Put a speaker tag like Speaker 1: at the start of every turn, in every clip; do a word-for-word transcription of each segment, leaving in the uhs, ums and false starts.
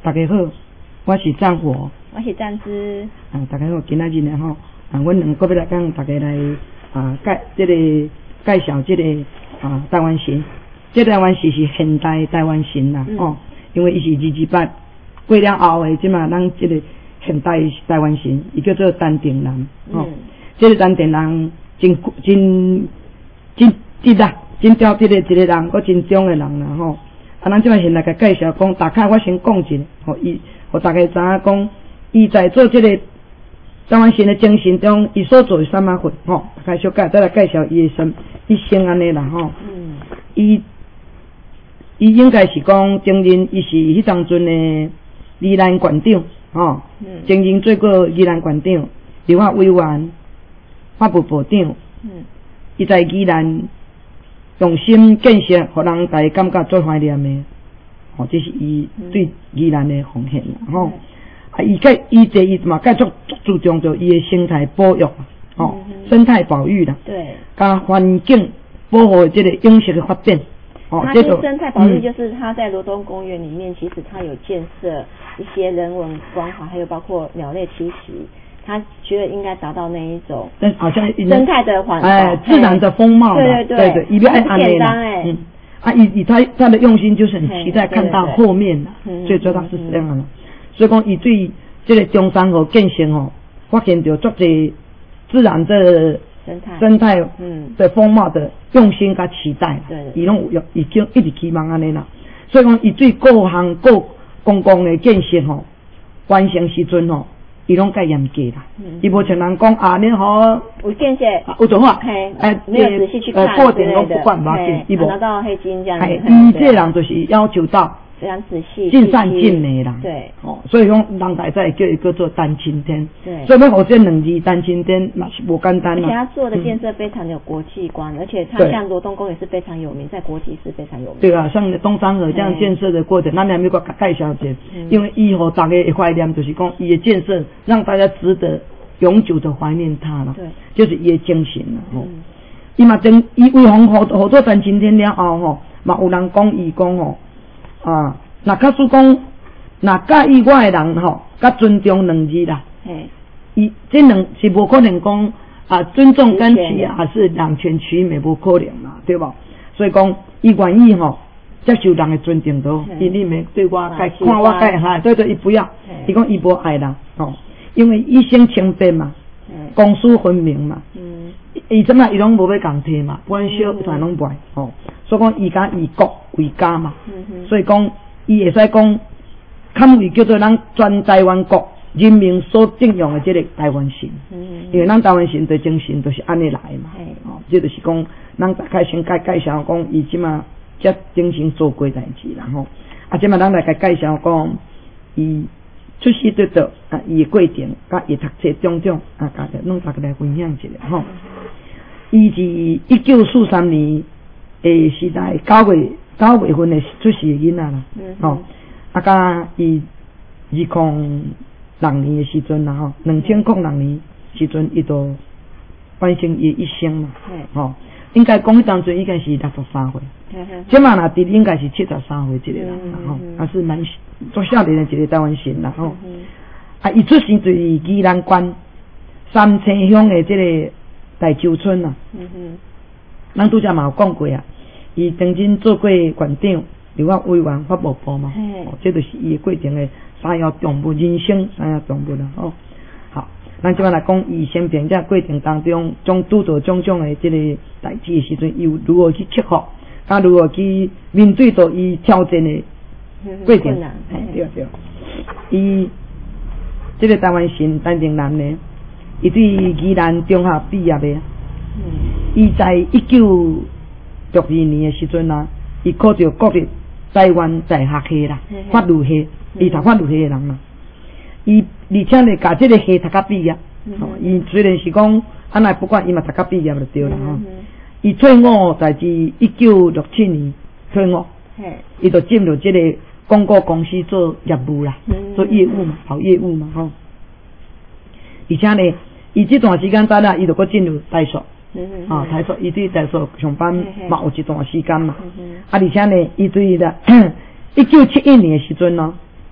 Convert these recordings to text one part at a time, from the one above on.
Speaker 1: 大家好，我是战火，
Speaker 2: 我是战之。
Speaker 1: 啊，大家好，今仔日呢吼，啊，阮两个要来讲大家来啊介这个介绍这个啊台湾神，这个台湾神是现代台湾神啦，嗯、哦，因为伊是二二八过了后的，即嘛咱这个现代台湾神，伊叫做陈定南，哦，嗯、这个陈定南真真真真啦，真刁这个一个人，佫真忠的人啦，吼。啊，咱即摆先来甲介绍讲，大概我先讲一下，吼，伊，互大家知影讲，伊在做即个台湾神的精神中，伊所做是啥物货，吼，大概小介再来介绍伊的生，一生安尼啦，吼，嗯，伊，伊应该是讲曾经，伊是迄当阵的宜兰县长，吼，嗯，曾经做过宜兰县长、立法委员、法务部长，嗯，伊在宜兰。用心建设，互人家感觉最怀念的，吼、哦，这是伊对宜兰的奉献啦，吼、嗯。啊，伊个伊这伊嘛，介足注重着伊的生态保育，吼、哦，嗯、生态保育啦，
Speaker 2: 对，
Speaker 1: 加环境保护这个永续的发展。
Speaker 2: 哦，它是生态保育，就是它在罗东公园里面，其实它有建设一些人文关怀，还有包括鸟类栖息。他觉得应该达到那一种，
Speaker 1: 但好像
Speaker 2: 生态的环保，
Speaker 1: 哎，自然的风貌，
Speaker 2: 对对
Speaker 1: 对对，伊要按安尼啦，
Speaker 2: 嗯，
Speaker 1: 啊，以以他他的用心就是很期待看到后面啦，最主要是这样的，所以讲伊对这个中山河建设吼，发现到足侪自然的
Speaker 2: 生态
Speaker 1: 生态嗯的风貌的用心甲期待，
Speaker 2: 对，
Speaker 1: 伊拢有已经一直期望安尼啦，所以讲伊对各项各公共的建设吼完成时阵吼。伊拢介严格啦，伊无像人讲啊，你好
Speaker 2: 有建设，
Speaker 1: 有种话，
Speaker 2: 哎，没有仔细去看，
Speaker 1: 呃，过程拢不管嘛，伊无
Speaker 2: 拿到黑金这样子，
Speaker 1: 伊这人就是要求到
Speaker 2: 非常仔细，
Speaker 1: 尽善尽美啦，
Speaker 2: 对，
Speaker 1: 哦，所以讲人大在叫伊叫做丹青天，
Speaker 2: 对，
Speaker 1: 所以要学这两字丹青天嘛是无简单啦，
Speaker 2: 而且他做的建设非常的有国际观，而且他像罗东公园是非常有名，在国际是非常有名，
Speaker 1: 对啊，像东山河这样建设的过程，咱两美国介绍者，因为以后大家的怀念就是讲伊的建设让大家值得永久的怀念他了，
Speaker 2: 对，
Speaker 1: 就是伊的精神啦，吼，伊嘛真伊为红好好做丹青天了后吼，嘛有人讲伊讲吼。啊，那假使讲，那介意我的人吼，甲尊重两字啦，伊这两是无可能讲啊，尊重跟取啊，还是两全其美，无可能嘛，对吧？所以讲，伊愿意吼接受人的尊重都，伊你没对我介看我介哈，对对，伊不要，伊讲伊无爱人吼，因为一生清白嘛，公私分明嘛，伊怎么伊拢无要共体嘛，不然小啥拢不爱吼。所以讲，以家以国为家嘛，嗯、所以讲，伊会使讲，堪为叫做咱全台湾国人民所敬仰的这个台湾神，嗯、因为咱台湾神的精神都是安尼来嘛，哦，这就是讲，咱大概先介介绍讲，伊即马这精神做过代志啦吼，啊，即马咱来介介绍讲，伊出世得到啊，伊的过程，甲伊读册种种啊，家己弄大家来分享一下吼，伊是一九四三年。诶，时代九月九月份的出世的囡仔啦，嗯、吼，啊，甲伊二零六年的时阵啦，吼，两千零六年时阵，伊就完成伊一生啦，吼、哦，应该讲当阵应该是六十三岁，即嘛若伫应该是七十三岁一个啦，吼、嗯，还是蛮做少年的一个台湾神啦，吼、嗯，啊，伊出生在宜兰县三清乡的即个大洲村啦，嗯哼。咱拄则嘛有讲过啊，伊曾经做过县长、立法委员、法务部嘛，哦，这就是伊的过程的三要重物，人生三要重物啦，哦，好，咱即摆来讲伊生病这过程当中，种拄到种种的这个代志的时阵，伊有如何去克服，啊，如何去面对到伊挑战的过程，哎，对对，伊这个台湾神陈定南呢，伊对宜兰中学毕业的。伊在一九六二年的时阵啊，伊考到国立台湾大学系啦，法律系，伊读法律系的人啦。伊而且呢，甲这个系读甲毕业，吼，伊虽然是讲，安那不管伊嘛读甲毕业就对啦吼。伊退伍在至一九六七年退伍，伊就进入这个广告公司做业务啦，做业务嘛，跑业务嘛吼。而且呢，伊这段时间在啦，伊就搁进入台塑。啊，台塑伊对台塑上班嘛有一段时间嘛，啊，而且呢，伊对的一九七一年的时阵咯，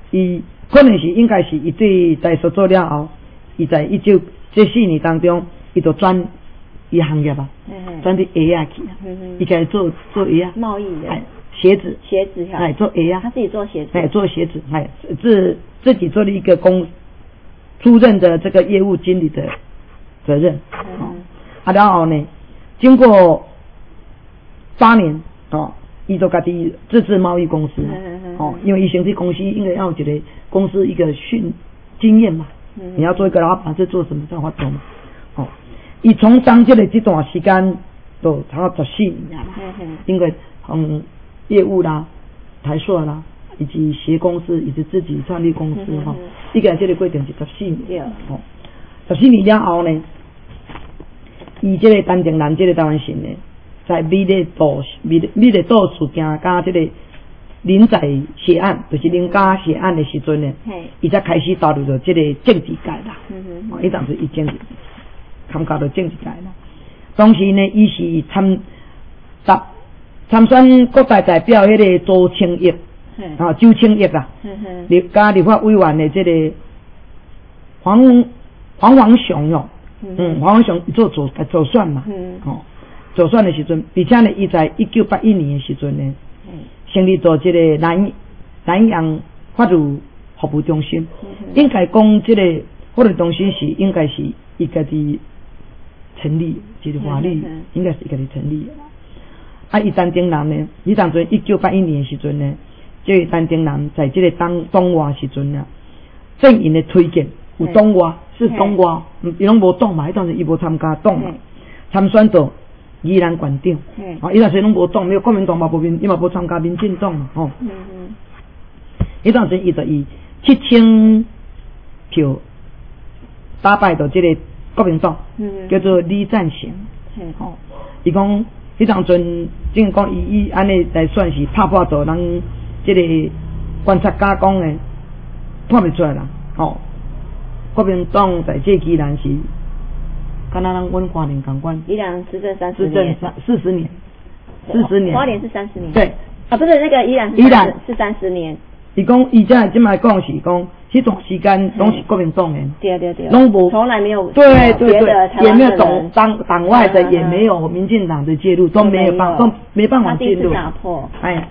Speaker 1: 伊可能是应该是伊对大学做了后，伊在一九这四年当中，伊就转伊行业啊，转去鞋啊去啊，伊开始做做鞋啊，
Speaker 2: 贸易的，
Speaker 1: 哎，鞋子，
Speaker 2: 鞋子，
Speaker 1: 哎，做鞋啊，
Speaker 2: 他自己做鞋子，
Speaker 1: 哎，做鞋子，哎，自自己做了一个公，出任的这个业务经理的责任，哦，啊，然后呢，经过八年，哦。伊就家己自治贸易公司，哦，因为伊成立公司应该要有一个公司一个训经验嘛，你要做一个老板是做什么这样发展嘛，哦，伊从商这个这段时间都差不多十四年啦，因为嗯业务啦、台塑啦，以及鞋公司以及自己创立公司哈，一个这个过程是十四年，哦，十四年了后呢，伊这个陈定南这个台湾省呢。在美丽岛、美美丽岛事件加这个林仔血案，就是林家血案的时阵呢，伊才开始投入到这个政治界啦。嗯哦，伊当时已经参加到政治界啦。当时呢，伊是参参参选国大代表迄个周清义，啊周清义啦，立加立法委员的这个黄黄黄雄哦，嗯，黄黄雄做做做选嘛，嗯，哦。做选的时阵，而且呢，伊在一九八一年的时阵呢，成立做这个南南洋法律服务中心。应该讲，这个法律中心是应该是伊家己成立，这个法律应该是伊家己成立的。啊，伊陈定南呢，伊当阵一九八一年的时阵呢，这个陈定南在这个当东华时阵呢，阵营的推荐有东华是东华，伊拢无党嘛，迄当时伊无参加党嘛，参选到。宜兰县长，啊，伊那时拢无党，没有国民党嘛，无民，伊嘛无参加民进党嘛，吼。嗯嗯。迄当时伊就以七千票打败到这个国民党，嗯、叫做李赞成，吼、哦。伊讲迄当阵，正讲伊伊安尼来算是拍破到人这个观察家讲诶，看袂出来啦，吼、哦。国民党在这期然是。看那人温花莲港关，
Speaker 2: 宜兰执政三十年，
Speaker 1: 四十年，四十年，
Speaker 2: 花莲是三十年，
Speaker 1: 对，
Speaker 2: 啊，不是那个宜兰，
Speaker 1: 宜兰
Speaker 2: 是三十年。
Speaker 1: 伊讲，伊在今麦讲是讲，迄段时间拢是国民党的，
Speaker 2: 对对对，
Speaker 1: 拢无，
Speaker 2: 从来没有
Speaker 1: 对对对，也没有
Speaker 2: 党
Speaker 1: 党党外的，也没有民进党的介入，都没有办，都没办法介入，
Speaker 2: 打破，
Speaker 1: 哎，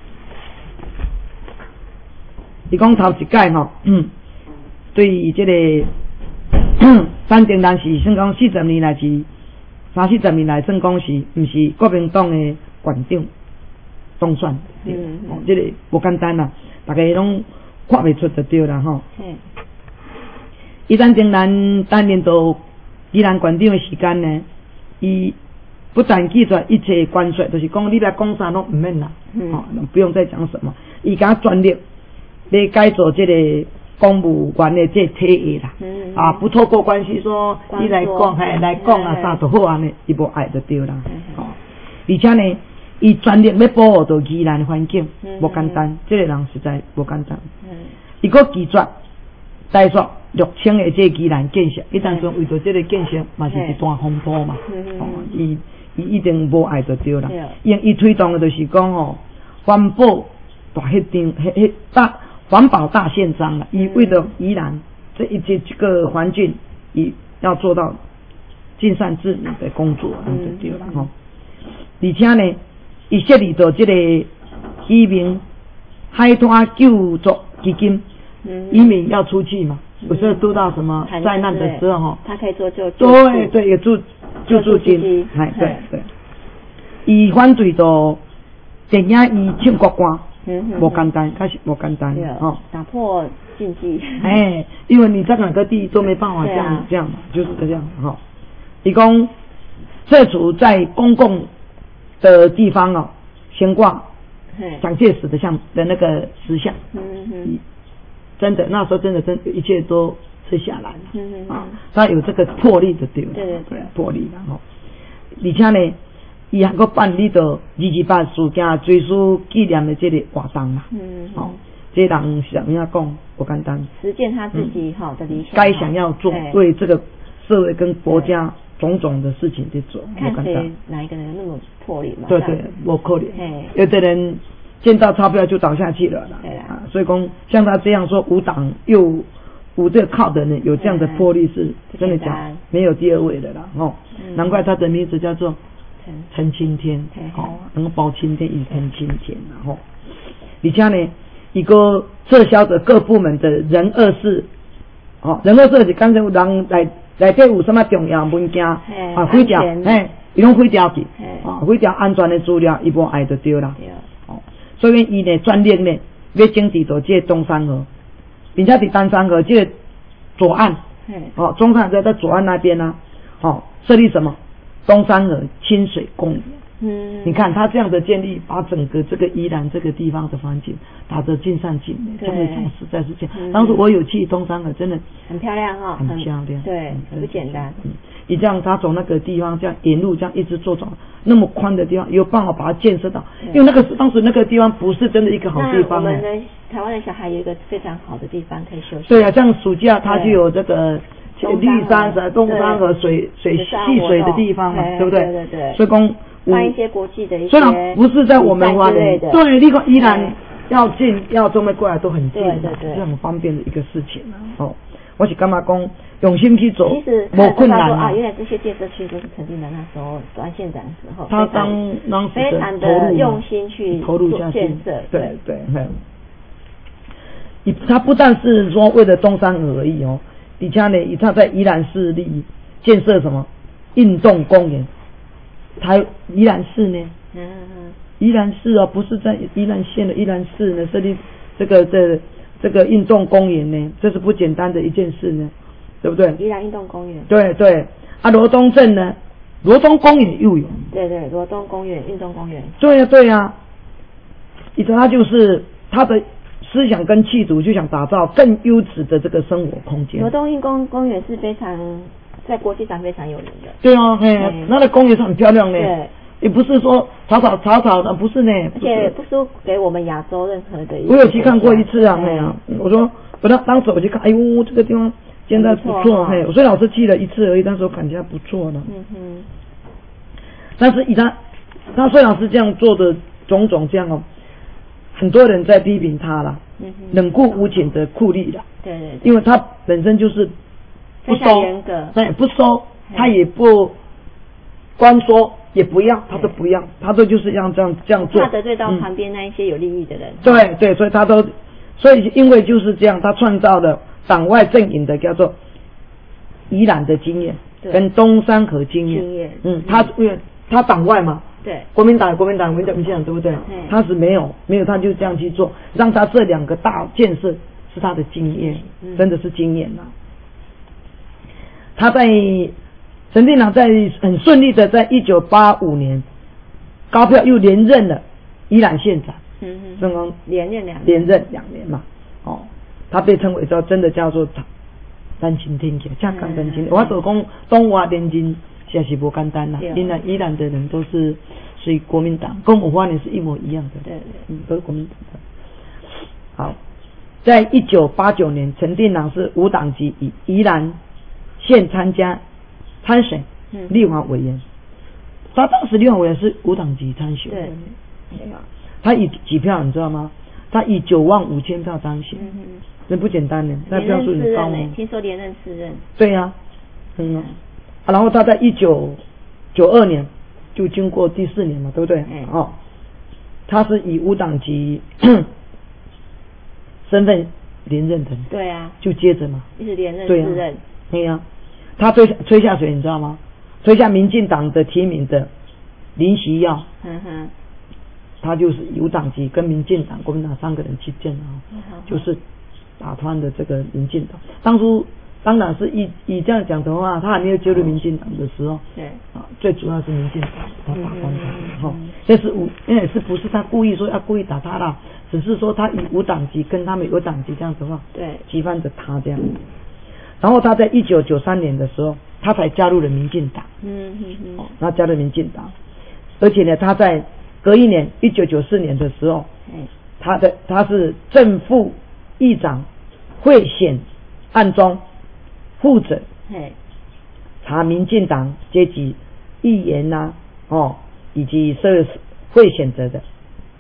Speaker 1: 伊讲头一届吼，嗯，对于这个。陈定南是算讲四十年来是三四十年来算讲是毋是国民党的县长当选，嗯，哦，这个无简单啦，大家拢看袂出就对啦吼。嗯。伊陈定南担任到宜兰县长的时间呢，伊不但拒绝一切关税，就是讲你来讲啥拢毋免啦，嗯，哦，不用再讲什么，伊甲专力来改造这个。公务员的这体系啦，嗯、啊，不透过关系说你来讲，嘿，来讲啊，啥都好安尼，伊无爱就对啦。哦，而且呢，伊专力要保护到宜兰的环境，无、嗯、简单，这个人实在无简单。伊个拒绝大说六千的这宜兰建设，伊当初为着这个建设嘛是一段风波嘛，哦，伊伊一定无爱就对啦。因伊推动的就是讲哦，环保大迄张，迄迄大。环保大宪章了，以为了宜兰这一这这个环境，以要做到尽善治理的工作，嗯，就对了吼。而且呢，伊设立到这个移民海滩救助基金，嗯，移民要出去嘛，有时候遇到什么灾难的时候哈，
Speaker 2: 他可以做救
Speaker 1: 助，对对，有助救助金，哎，对对。伊反对到电影伊唱国歌。嗯，无简单，开始无简单，
Speaker 2: 哦，打破禁忌。
Speaker 1: 哎，因为你在哪个地都没办法这样、啊、这样嘛，就是这样哈。伊讲废除在公共的地方哦悬挂蒋介石的像的那个石像，嗯嗯，真的那时候真的真一切都吃下来了，嗯嗯啊，他有这个魄力的对了，
Speaker 2: 对对对，
Speaker 1: 魄力然后，而且呢。伊还阁办理到二二八事件追思纪念的这个活动啦，嗯，哦，这人想要讲不简单，
Speaker 2: 实践他自己好的理想，
Speaker 1: 该想要做为这个社会跟国家种种的事情去做，
Speaker 2: 看谁哪一个人那么魄力嘛？
Speaker 1: 对对，无可能，有的人见到钞票就倒下去了啦。
Speaker 2: 对啊，
Speaker 1: 所以讲像他这样说无党又无这个靠的人，有这样的魄力是真的讲没有第二位的啦。哦，嗯、难怪他的名字叫做陈青天，哦，能够包青天与陈青天然后，而且呢，一个撤销的各部门的人二事，哦，人二事是刚才有人来来底有什么重要文件啊，毁掉，哎，伊拢毁掉去，啊，毁掉安全的资料，伊无爱就对啦。哦，所以伊呢专列呢要整治到这东山河，并且伫东山河这个左岸，哦，中山河在左岸那边呢、啊，哦，设立什么东山河清水公园。嗯，你看他这样的建立，把整个这个宜兰这个地方的环境打得尽善尽美，真的讲实在是这样。嗯、当时我有去东山河，真的
Speaker 2: 很漂亮哈、哦，
Speaker 1: 很漂亮，
Speaker 2: 对，很不简单。
Speaker 1: 嗯，你这样他从那个地方这样沿路这样一直做走，那么宽的地方，有办法把它建设到，因为那个是当时那个地方不是真的一个好地方。
Speaker 2: 那我们的台湾的小孩有一个非常好的地方可以休息。
Speaker 1: 对啊，像暑假他就有这个。绿山河、东山河水水戏水的地方嘛，对不对？
Speaker 2: 对对对。
Speaker 1: 所以讲
Speaker 2: 办一些国际的一些，
Speaker 1: 虽然不是在我们花莲，对，你看宜兰要进要中美过来都很近，对对对，是很方便的一个事情啊。哦，我是干嘛讲用心去做，
Speaker 2: 其实
Speaker 1: 没困难
Speaker 2: 啊。原来这些建设区都是陈定南那时候当县长的时候，
Speaker 1: 他当当时
Speaker 2: 非常的用心去
Speaker 1: 投入下去
Speaker 2: 建设，
Speaker 1: 对对对。他不但是说为了东山河而已哦。底下呢，他在宜兰市立建设什么运动公园？台宜兰市呢？嗯嗯宜兰市啊，不是在宜兰县的宜兰市呢，设立这个这这个运动公园呢，这是不简单的一件事呢，对不对？
Speaker 2: 宜兰运动公园。
Speaker 1: 对对，啊，罗东镇呢，罗东公园又有。
Speaker 2: 对对，罗东公园运动公园。
Speaker 1: 对呀对呀，你知道他就是他的。思想跟气度就想打造更优质的这个生活空间。
Speaker 2: 罗东运动公园是非常在国际上非常有名的。
Speaker 1: 对啊，嘿，那个公园是很漂亮的。
Speaker 2: 对，
Speaker 1: 也不是说草草草草的，不是呢。
Speaker 2: 而且不输给我们亚洲任何的一。
Speaker 1: 我有去看过一次啊，嘿啊，我说我当当时我去看，哎呦，这个地方现在不错，嘿，我虽然我是去了一次而已，但是我感觉还不错呢。嗯哼。但是以他他虽然是这样做的种种这样哦。很多人在批评他啦，嗯、冷酷无情的酷吏啦，
Speaker 2: 对对对，
Speaker 1: 因为他本身就是不收，他也不收，他也不光说，也不要，他都不要，他都就是要这样这样做，
Speaker 2: 怕得罪到旁边那一些有利益的人。
Speaker 1: 嗯、对对，所以他都，所以因为就是这样，他创造了党外阵营的叫做宜兰的经验，跟东山河经验，经验嗯，他因为他党外嘛。
Speaker 2: 对，
Speaker 1: 国民党、国民党、民民进党，对不对？他是没有，没有，他就这样去做，让他这两个大建设是他的经验，嗯、真的是经验呐。他在陈定南在很顺利的，在一九八五年高票又连任了宜兰县长，嗯哼，正刚
Speaker 2: 连任两
Speaker 1: 连任两年嘛，哦，他被称为叫真的叫做单亲天气，这样讲单亲，我所讲东华连金。现在是不简单啦，宜兰宜兰的人都是属于国民党，跟我花莲是一模一样的，
Speaker 2: 对对，
Speaker 1: 嗯，都是国民党的。好，在一九八九年，陈定南是无党籍以宜兰县参加参选立法委员，嗯、他当时立法委员是无党籍参选，对，他以几票你知道吗？他以九万五千票当选，嗯、真不简单呢，那票数很高哦。
Speaker 2: 听说连任四任。
Speaker 1: 对呀、啊，嗯。啊、然后他在一九九二年就经过第四年嘛，对不对？嗯、哦，他是以无党籍身份连任的。
Speaker 2: 对啊。就
Speaker 1: 接着嘛。
Speaker 2: 一直连任四任。
Speaker 1: 对呀、啊，他推推下谁你知道吗？推下民进党的提名的林习耀。嗯哼。他就是无党籍跟民进党、国民党三个人去见啊，嗯、就是打穿的这个民进党。当初。当然是以以这样讲的话，他还没有加入民进党的时候，对啊，最主要是民进党他打翻他，哈，这是无，因为是不是他故意说要故意打他啦，只是说他以无党籍跟他们有党籍这样子的话，对，激翻着他这样。然后他在一九九三年的时候，他才加入了民进党，嗯嗯嗯，哦，他加入民进党，而且呢，他在隔一年一九九四年的时候，嗯，他的他是正副议长贿选案中。负责查民进党阶级议员呐、啊，哦，以及社会选择的，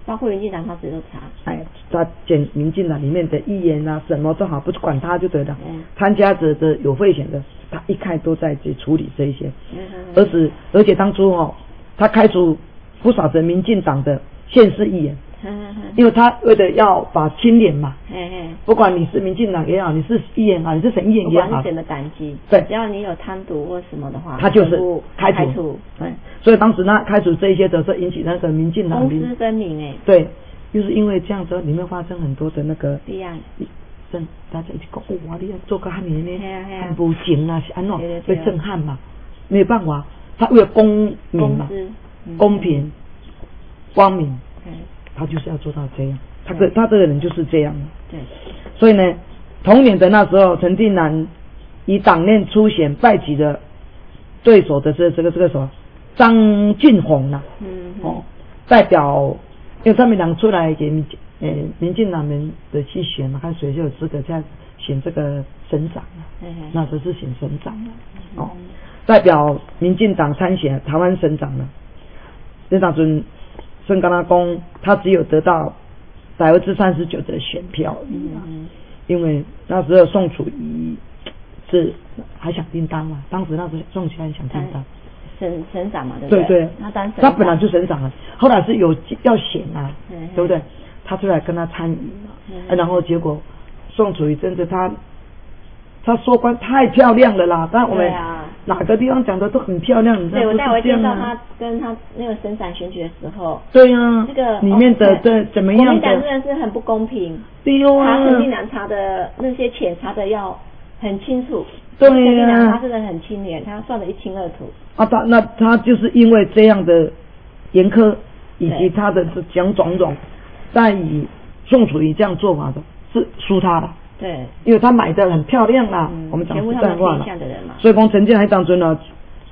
Speaker 2: 包括民进党他自己都查，
Speaker 1: 哎，他检民进党里面的议员啊，什么都好，不管他就对了。嗯，参加者的有贿选的，他一概都在去处理这一些。嗯嗯。而且而且当初哦，他开除不少的民进党的县市议员。因为他为了要把清廉嘛，嘿嘿，不管你是民进党也好，你是议员啊，你是省议员也好，
Speaker 2: 不管你选的党籍，
Speaker 1: 对，
Speaker 2: 只要你有贪渎或什么的话，
Speaker 1: 他就是开除。
Speaker 2: 开除，
Speaker 1: 哎，所以当时呢，开除这一些的时候，引起那个民进党
Speaker 2: 公私分明哎，
Speaker 1: 对，就是因为这样子，里面发生很多的那个
Speaker 2: 弊案，
Speaker 1: 真大家一起讲，哇，你要做个汉年呢，很不行啊，是安怎被震撼嘛？没有办法，他为了公民嘛，公平、光明。他就是要做到这样，他个他这个人就是这样。对，所以呢，同年的那时候，陈定南以党内初选败击的对手的这这个这个什么张俊宏呐、啊，嗯哦，代表，因为他们两出来给民呃民进党人的去选嘛，看谁就有资格在选这个省长啊，嗯、那时候是选省长啊，哦，代表民进党参选台湾省长呢，陈长尊。孙跟他讲，他只有得到百分之三十九的选票而已、啊嗯、因为那时候宋楚瑜是还想订单嘛，当时那时候宋楚瑜还想订单，
Speaker 2: 省省长嘛，对不对？
Speaker 1: 对对，
Speaker 2: 他当省
Speaker 1: 他本来就省长了，后来是有要选啊，嗯、对不对？他出来跟他参与嘛、嗯啊，然后结果宋楚瑜真的他他说官太漂亮了啦，但我们哪个地方讲的都很漂亮，你知道吗？
Speaker 2: 对，我待会介绍他跟他那个省长选举的时候，
Speaker 1: 对啊，
Speaker 2: 那个
Speaker 1: 里面的对、哦、怎么样的？国民
Speaker 2: 党真的是很不公平，
Speaker 1: 对啊，
Speaker 2: 查陈定南查的那些钱查的要很清楚，
Speaker 1: 对啊，
Speaker 2: 陈定南他真的很清廉，他算得一清二楚。
Speaker 1: 啊，他那他就是因为这样的严苛以及他的讲种种，但以宋楚瑜这样做法的是输他的。
Speaker 2: 对，
Speaker 1: 因为他买的很漂亮啦，嗯、我们讲实在话了，所以讲陈定南当中呢，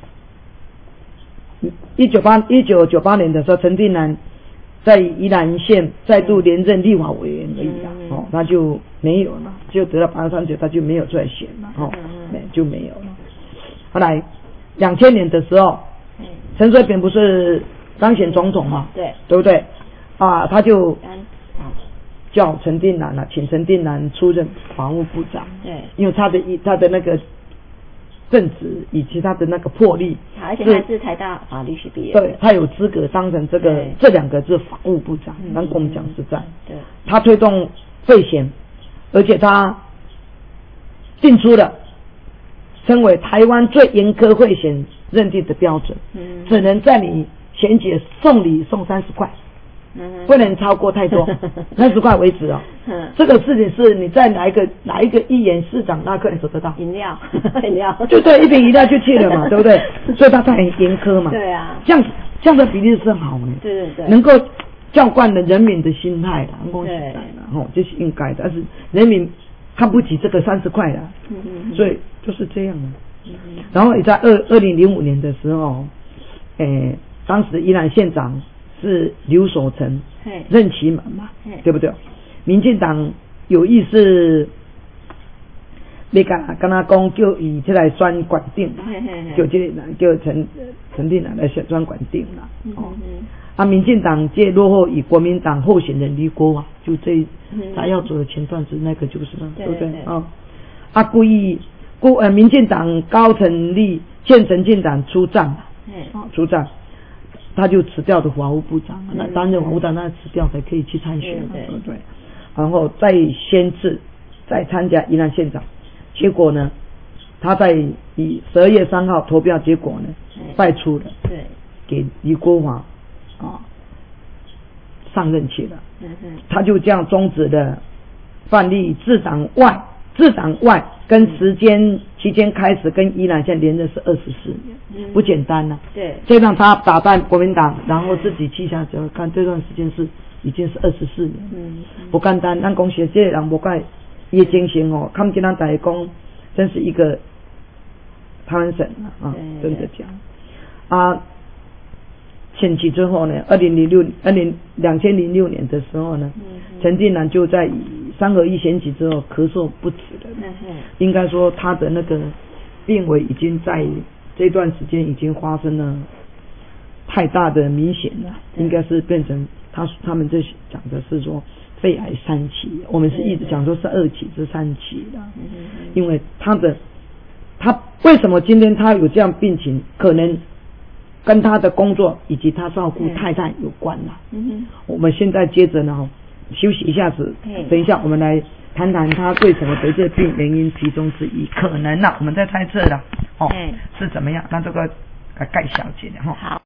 Speaker 1: 一九八一九九八年的时候，陈定南在宜兰县再度连任立法委员而已啦，嗯、哦，他就没有了，就得了八十三九，他就没有出来选了，哦，嗯、就没有了。后来两千年的时候，陈水扁不是当选总统嘛，对，对不对？啊，他就。叫陈定南啊，请陈定南出任法务部长。对，因为他的他的那个正直以及他的那个魄力，
Speaker 2: 而且他是台大法律系毕业，
Speaker 1: 对，他有资格当成这个这两个字法务部长。那、嗯、跟我们讲实在，对，他推动废贤，而且他定出了称为台湾最严苛废贤认定的标准，嗯，只能在你贤姐送礼送三十块。不能超过太多，三十块为止哦。嗯，这个事情是你在哪一个哪一个议员市长那可能做得到？
Speaker 2: 饮料，饮料，
Speaker 1: 就对，一瓶饮料就去了嘛，对不对？所以他才很严苛嘛。
Speaker 2: 对啊，
Speaker 1: 这样这样的比例是好的。
Speaker 2: 对对对，
Speaker 1: 能够教惯了人民的心态啦，恭喜来了，吼，这是应该的。但是人民看不起这个三十块啦，嗯嗯，所以就是这样的。嗯，然后也在二二零零五年的时候，诶，当时宜兰县长。是刘守成任期满嘛，对不对？民进党有意是要跟跟他讲叫以这来选管定，叫这个叫陈陈定南来选选管定啦。哦，啊，民进党借落后以国民党候选人李国华，就这他要走的前段子那个就是嘛，对不对？啊，啊，故意故呃，民进党高层立欠陈进党出战，啊，出战。他就辞掉的法务部长，那担任法务部长，那辞掉才可以去参选，对不对？然后再宣誓，再参加宜兰县长，结果呢，他在以十二月三号投票结果呢，败出了，对，给李国华啊上任去了，嗯嗯，他就这样终止了范例自党外。自党外跟时间期间开始跟宜兰县连任是二十四年，嗯、不简单呐、啊。对，这让他打败国民党，然后自己去下就看这段时间是已经是二十四年，嗯，不简单。咱讲学这个人不怪也精神哦，看不见咱大家讲，真是一个台湾省啊，真的讲啊。前期之后呢，二零零六二零两千零六年的时候呢，陈定南就在三合一选举之后咳嗽不止了，嗯、应该说他的那个病危已经在这段时间已经发生了太大的明显了，应该是变成他他们这讲的是说肺癌三期，我们是一直讲说是二期是三期的，因为他的他为什么今天他有这样病情，可能跟他的工作以及他照顾太太有关了。嗯，我们现在接着呢休息一下子，等一下我们来谈谈他为什么得这病原因其中之一，可能啊我们在猜测了哦是怎么样，那这个呃盖小姐的哈。
Speaker 2: 好。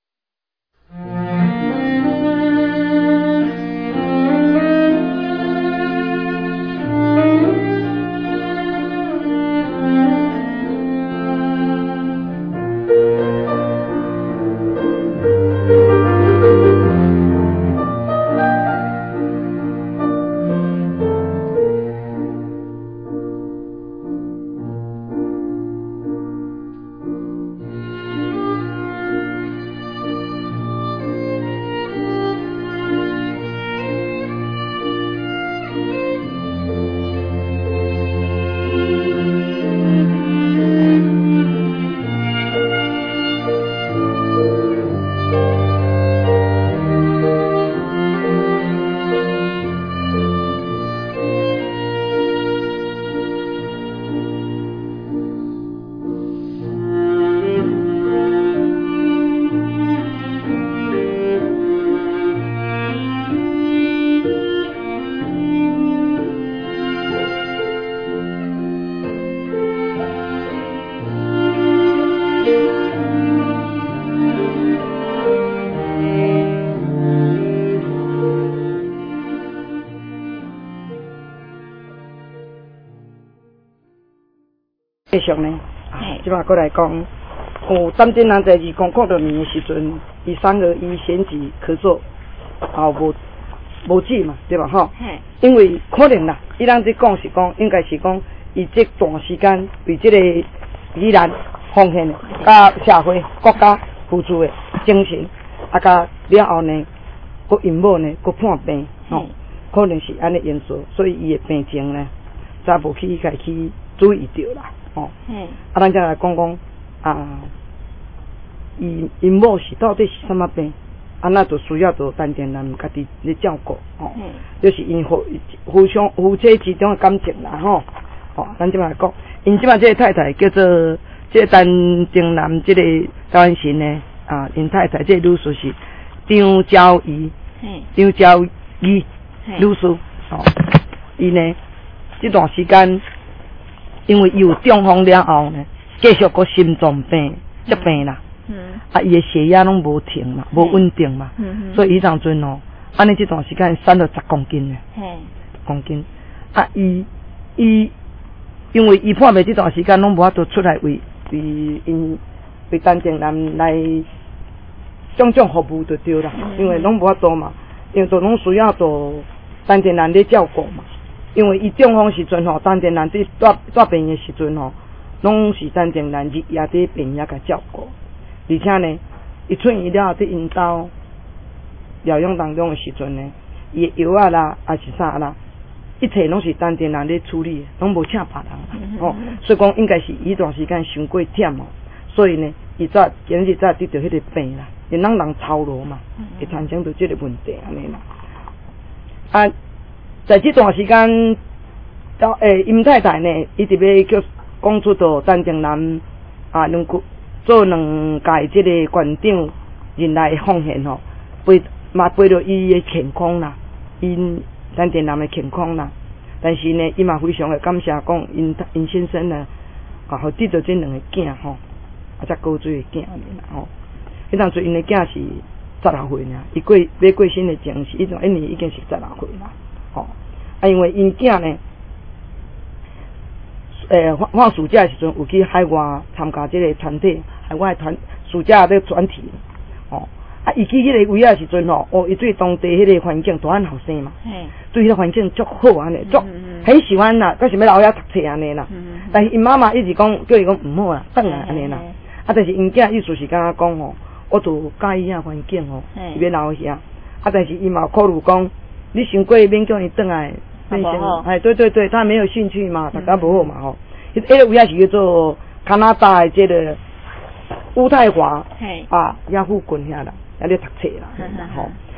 Speaker 1: 继续呢，即摆过来讲，有胆症人在二公过六年的时阵，伊三个医先至咳嗽，啊无无止嘛，对吧？吼，因为可能啦，伊人在讲是讲，应该是讲，伊这段时间为这个依然奉献，甲社会国家付出的精神，啊，甲了后呢，佮因某呢，佮判病，吼、哦，可能是安尼因素，所以伊的病情呢，早无去家去注意到啦。哦，啊，咱再来讲讲啊，因因某是到底是什么病？啊，那就需要做单点人家己来照顾哦。就是因互互相夫妻之中的感情啦，吼。哦，咱即摆来讲，因即摆这个太太叫做这个单定男这个台湾神呢，啊，因太太这个女士是张娇仪，张娇仪女士哦，伊呢这段时间。因为伊有中风了后呢，继续个心脏病、疾病啦，嗯，啊，伊的血压拢无停嘛，无稳定嘛，嗯，所以伊当阵哦，安尼这段时间瘦了十公斤呢，嘿，十公斤，啊，伊伊因为伊判病这段时间拢无法度出来为为因为单亲人来种种服务就对啦，因为拢无法度嘛，因为都拢需要做单亲人咧照顾嘛。因为伊中风时阵吼，单亲人伫带带病的时阵吼，拢是单亲人日夜伫病院甲照顾，而且呢，伊出院了后伫因兜疗养当中的时阵呢，伊的药啊啦，还是啥啦，一切拢是单亲人咧处理，拢无请别人啦，吼、哦，所以讲应该是伊段时间伤过忝哦，所以呢，伊早今日早得到迄个病啦，因人人操劳嘛，会产生到即个问题安尼啦，啊。在这段时间，到诶，殷太太呢，伊特别叫讲出到单亲人啊，两个做两届这个馆长人来奉献吼，为嘛为了伊的健康啦，因单亲人的健康啦。但是呢，伊嘛非常的感谢讲因因先生呢，啊，互得到这两个囝吼，啊，才高水的囝尔吼。迄当时因的囝是十六岁呢，伊过要过身的前是，伊种一年已经是十六岁啦。哦，啊，因为因囝呢，诶、欸，放暑假的时阵有去海外参加这个团体，海外团暑假的专题，哦，啊，伊去迄个位啊时阵吼，哦，伊对当地迄个环境大汉后生嘛，对迄个环境足好安尼，足很喜欢啦，到想要留遐读册安尼啦，但是因妈妈一直讲叫伊讲毋好啦，转来安尼啦，啊，但是因囝意思是敢若讲吼，我就介意遐环境吼，伊要留遐，啊，但是伊嘛考虑讲。你想过免叫伊转来，
Speaker 2: 不好。
Speaker 1: 哎，对对对，他没有兴趣嘛，大家不好嘛吼。迄个位也是叫做加拿大的这个乌太华，啊，亚附近遐啦，遐咧读册啦，吼。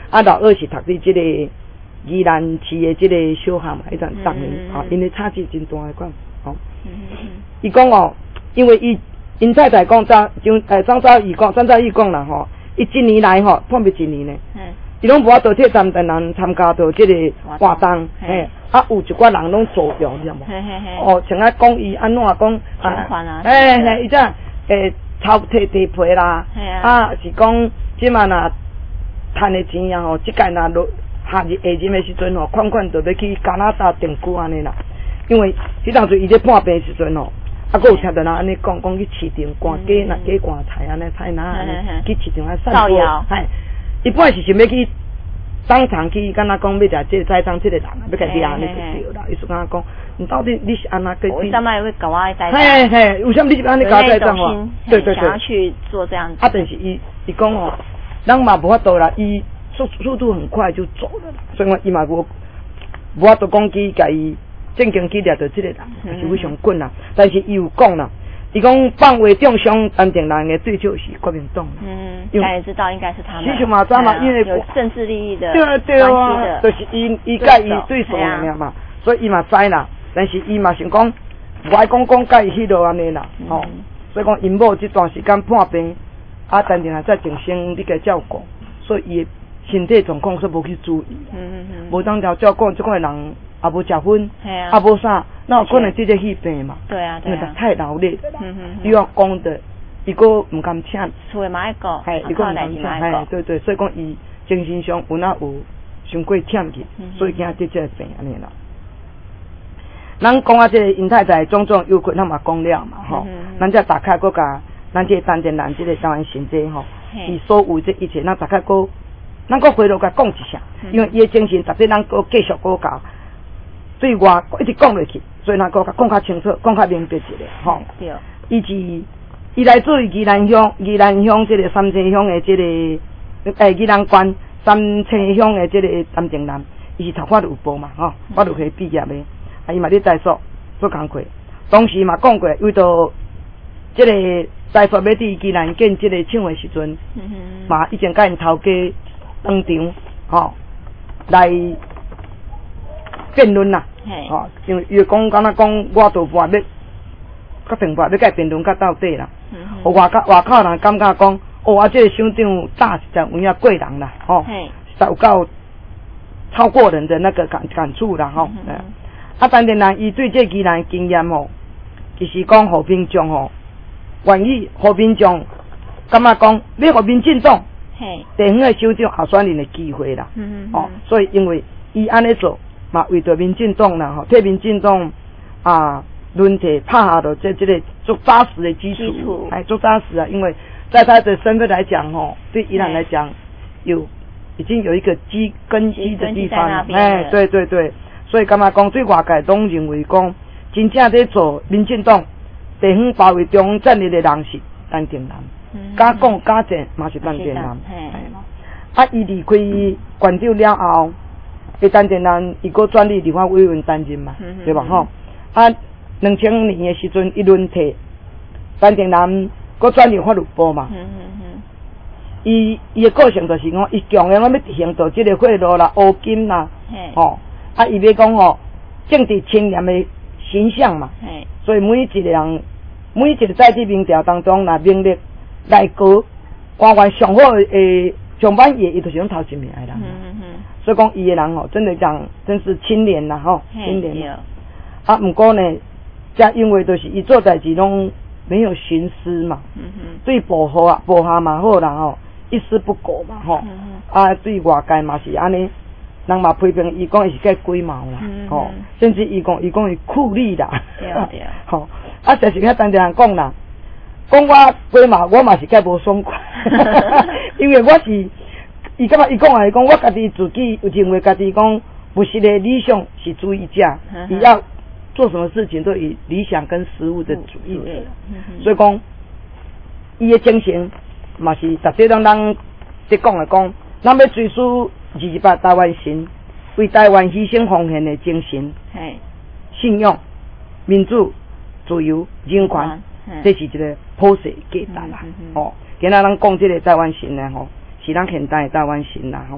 Speaker 1: 啊老二是读伫即个宜兰市的即个小学嘛，迄阵当年吼，因为差距真大诶款，吼。伊讲哦，因为伊因太太讲张张诶张昭义讲张昭义讲啦吼，伊一年来吼碰别一年呢，伊拢无法度替咱台人参加到即个活动，嘿，啊有一寡人拢助着，你知无？哦，像啊讲伊安怎讲啊？嘿嘿，伊只诶抄摕地皮啦，啊是讲即嘛若趁诶钱啊吼，即届若落夏日下日诶时阵吼，款款就要去加拿大定居安尼啦。因为迄当阵伊咧破病时阵吼，啊，佫有听到人安尼讲，讲去市场赶鸡，若鸡赶菜安尼，菜哪安尼去市场啊散步，嘿，伊本来是想要去当场去，敢若讲要食即个菜场即个人，要甲掠安尼就对啦。伊就敢讲，你到底你是安那个？
Speaker 2: 为什么会搞我菜场？
Speaker 1: 嘿嘿，为什么你是安尼搞菜场哦？对对对，
Speaker 2: 想要去做这样子。
Speaker 1: 啊，但是伊伊讲哦，人嘛无法度啦，伊速速度很快就走了啦，所以我伊嘛无无法度讲去甲伊。正经去掠到即个人，是非常困难。但是伊有讲啦，伊讲放为中伤安定人的对手是国民党。嗯，应该也知道应该是他们。其实嘛，知嘛，因为
Speaker 2: 有政治利益的
Speaker 1: 对啊对啊，就是伊伊甲伊对手尔嘛，所以伊嘛知啦。但是伊嘛想讲，我爱讲讲甲伊迄落安尼啦，吼。所以讲因某这段时间破病，啊，但定还在静心你个照顾，所以伊身体状况说无去注意，嗯嗯嗯，无当条照顾，即款人。也无食薰，也无啥，那有可能直接去病嘛？对啊，对啊，因为太劳累了啦。嗯嗯嗯。又要讲的，伊个唔敢请。厝诶嘛爱顾，系，伊个唔敢请，系，对对，所以讲伊精神上有哪有伤过忝去，所以惊得这个病安尼啦。咱讲啊，这个因太太种种忧困，咱嘛讲了嘛，吼。咱再打开个甲，咱这当前人这个台湾现在吼，伊所有这一切，咱大概个，咱个回头甲讲一下，因为伊诶精神，特别咱个继续个教。对外一直讲落去，所以咱讲讲较清楚，讲较明白一个吼。对。伊是伊来自于宜兰乡，宜兰乡这个三清乡的这个诶宜兰县三清乡的这个陈正南，伊是读法律部嘛吼，法律系毕业的，啊伊嘛咧在所做工课，当时嘛讲过，为到这个在所要伫宜兰建这个厂的时阵，嘛以前甲因头家当场吼来。辩论啦，吼，因为伊讲敢若讲，我都话要，甲政府要甲辩论甲到底啦。哦，外口外口人感觉讲，哦，啊，这个省长大实在有影贵人啦，吼，实有够超过人的那个感感触啦，吼。啊，当然人伊对这宜兰经验吼，其实讲和平众吼，愿意和平众，感觉讲要和民进党，地方的首长候选人的机会啦，哦，所以因为伊安尼做。嘛，为着民进党啦，吼，替民进党啊轮替拍下了这这个足扎实的基础，哎，足扎实啊！因为在他的身份来讲，吼，对宜兰来讲，有已经有一个基根基的地方了，哎，对对对，所以干嘛讲对外界拢认为讲，真正在做民进党地方包围中央战略的人是陈定南，敢讲敢做嘛是陈定南，啊，伊离开县长了后。诶，陈定南伊个转立立法委员担任嘛，嗯、对吧？吼、嗯，啊，两千年诶时阵一轮替陈定南个转立法律部嘛，嗯嗯嗯，伊伊诶个性就是讲，伊强硬要行到即个贿赂啦、乌金啦，吼、啊，伊要讲吼政治清廉诶形象嘛，所以每一个人每一个在地民调当中，若名列内阁官员上好诶上班也伊就是用头一名诶人。嗯嗯嗯，所以讲伊个人吼，真的讲真是清廉啦吼，清廉。啊，不过呢，加因为就是伊做代志拢没有徇私嘛，嗯嗯，对部好啊，部下嘛好啦吼，一丝不苟嘛吼，嗯嗯，啊对外界嘛是安尼，人嘛批评伊讲伊是介龟毛啦，嗯嗯，吼，甚至伊讲伊讲伊酷吏啦，对对，吼，啊就是遐当地人讲啦，讲我龟毛，我嘛是介无爽快，因为我是。伊感觉伊讲啊，伊讲我家己自己有认为家己讲不是的理想是主义者，伊要做什么事情都以理想跟实务的主义者，所以讲伊的精神嘛是逐个人人在讲来讲，咱要追溯二八台湾神，为台湾牺牲奉献的精神，信仰、民主、自由、人权，这是一个普世价值啦。哦，今仔咱讲这个台湾神呢吼。是咱现代的台湾神啦吼，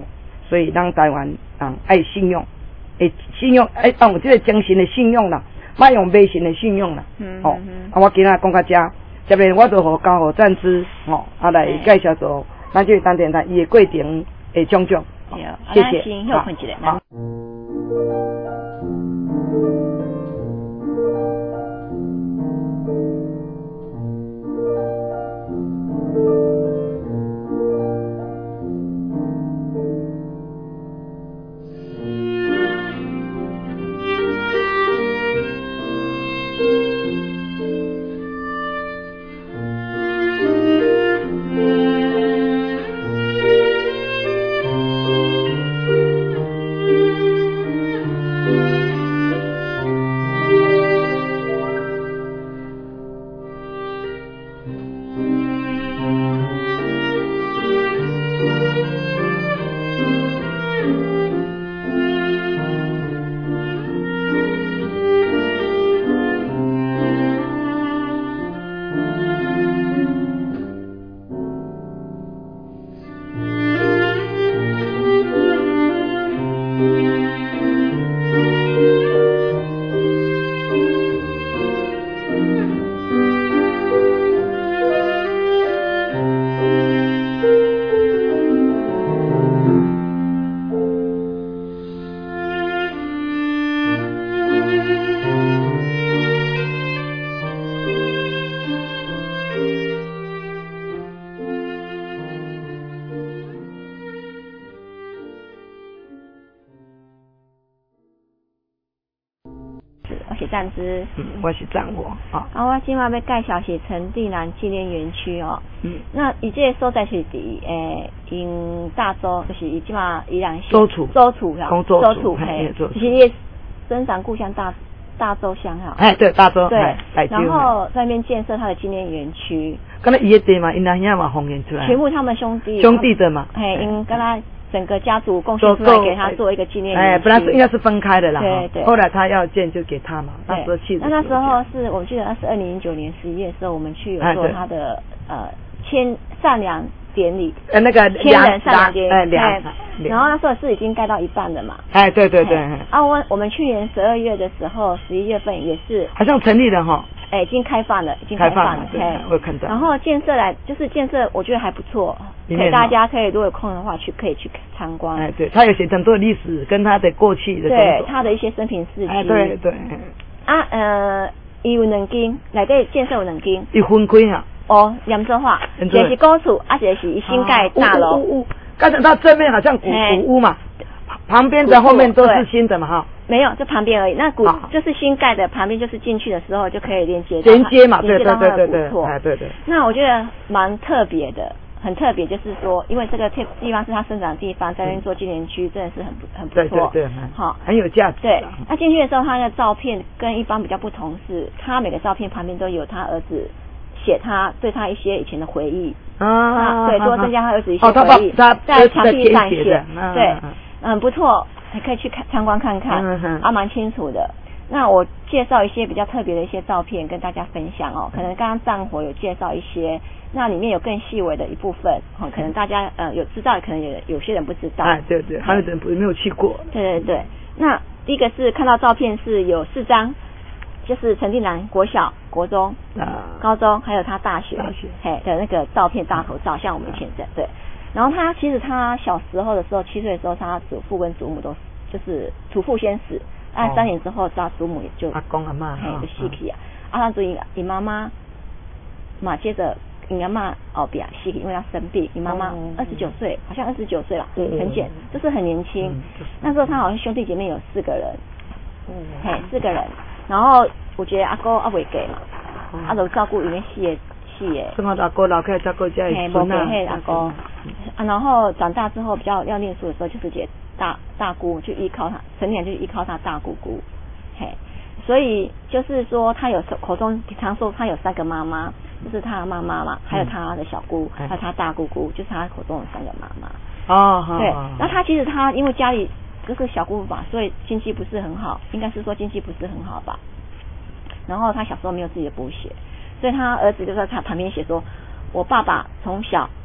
Speaker 1: 所以咱台湾人爱信用，会信用爱用这个精神的信用啦，莫用迷信的信用啦。
Speaker 2: 嗯
Speaker 1: 哦，
Speaker 2: 嗯
Speaker 1: 啊，我今仔讲到这，下面我就和交互赞之哦，啊来介绍做咱这个单电台伊的过程的种种。
Speaker 2: 对，
Speaker 1: 谢谢。
Speaker 2: 先休困一下。
Speaker 1: 好。
Speaker 2: 我是赞之，
Speaker 1: 嗯，我是赞我啊。
Speaker 2: 啊，我今晚要介绍是陈定南纪念园区哦。
Speaker 1: 嗯。
Speaker 2: 那伊这个所在是伫诶，因大洲，就是伊即马宜兰县
Speaker 1: 州处，
Speaker 2: 州处哈，
Speaker 1: 州
Speaker 2: 处
Speaker 1: 嘿，
Speaker 2: 就是伊生长故乡大大洲乡哈。
Speaker 1: 哎，对，大洲。
Speaker 2: 对。然后在那边建设他的纪念园区。
Speaker 1: 刚才伊的地嘛，因那遐嘛奉献出来。
Speaker 2: 全部他们兄弟。
Speaker 1: 兄弟的嘛。
Speaker 2: 嘿，因跟他。整个家族贡献出来给他做一个纪念园区。
Speaker 1: 哎，本来是应该是分开的啦，
Speaker 2: 对对。
Speaker 1: 后来他要建就给他嘛，那时候去。
Speaker 2: 那那时候是我记得那是二零零九年十一月的时候，我们去有做他的呃签善良典礼。
Speaker 1: 呃，那个
Speaker 2: 千人善良典礼。
Speaker 1: 哎，两。
Speaker 2: 然后那时候是已经盖到一半了嘛。
Speaker 1: 哎，对对对。
Speaker 2: 啊，我我们去年十二月的时候，十一月份也是。
Speaker 1: 好像成立了哈。
Speaker 2: 哎，已经开放了，已经开放了。
Speaker 1: 对，我有看到。
Speaker 2: 然后建设来就是建设，我觉得还不错，可以大家可以如果有空的话去可以去参观。
Speaker 1: 哎，对，他有写很多历史跟他的过去的。
Speaker 2: 对，他的一些生平事迹。
Speaker 1: 哎，对对。
Speaker 2: 啊呃，伊有两间，内底建设有两间。
Speaker 1: 一分开啊。
Speaker 2: 哦，严州话，一个是古厝，啊，一个是伊新盖大楼。
Speaker 1: 屋屋，刚才它正面好像古古屋嘛。旁边的后面都是新的嘛哈，
Speaker 2: 没有，就旁边而已。那古就是新盖的，旁边就是进去的时候就可以连接
Speaker 1: 连接嘛，对对对对对，哎对对。
Speaker 2: 那我觉得蛮特别的，很特别，就是说，因为这个地方是它生长的地方，在那边做纪念区，真的是很不很不错，
Speaker 1: 对对对，好，很有价值。
Speaker 2: 对，那进去的时候，他的照片跟一般比较不同是，他每个照片旁边都有他儿子写他对他一些以前的回忆啊，对，多增加他儿子一些回忆，在墙壁上写，对。嗯，不错，还可以去看参观看看，嗯、啊，蛮清楚的。那我介绍一些比较特别的一些照片跟大家分享哦。可能刚刚战火有介绍一些，那里面有更细微的一部分，哦，可能大家呃有知道，可能也有些人不知道。
Speaker 1: 哎，对对，还有人没有去过。
Speaker 2: 对对对，那第一个是看到照片是有四张，就是陈定南国小、国中、啊、高中，还有他大学，
Speaker 1: 大学
Speaker 2: 嘿的那个照片大头照，像我们以前这样对。然后他其实他小时候的时候，七岁的时候，他祖父跟祖母都就是祖父先死，啊、哦，三年之后他祖母也就
Speaker 1: 阿公阿妈
Speaker 2: 嘿就死去啊，啊他所以你妈妈嘛接着你阿妈后边死去，因为他生病，你妈妈二十九岁，好像二十九岁了，嗯、很简就是很年轻、嗯就是。那时候他好像兄弟姐妹有四个人，嗯，嘿四个人，然后我觉得阿哥阿未给嘛，嗯、啊都照顾因为死的。
Speaker 1: 生活阿哥老开照顾家里孙啊，
Speaker 2: 阿哥啊，然后长大之后比较要念书的时候，就是姐大大姑去依靠他，成年就依靠他大姑姑，嘿，所以就是说他有口中常说他有三个妈妈，就是他的妈妈嘛，还有他的小姑，嗯、还有他大姑姑，就是他口中的三个妈妈。
Speaker 1: 哦，
Speaker 2: 对，
Speaker 1: 哦
Speaker 2: 那他其实他因为家里就是小姑吧，所以经济不是很好，应该是说经济不是很好吧。然后他小时候没有自己的补血。所以他儿子就在他旁边写说，我爸爸从小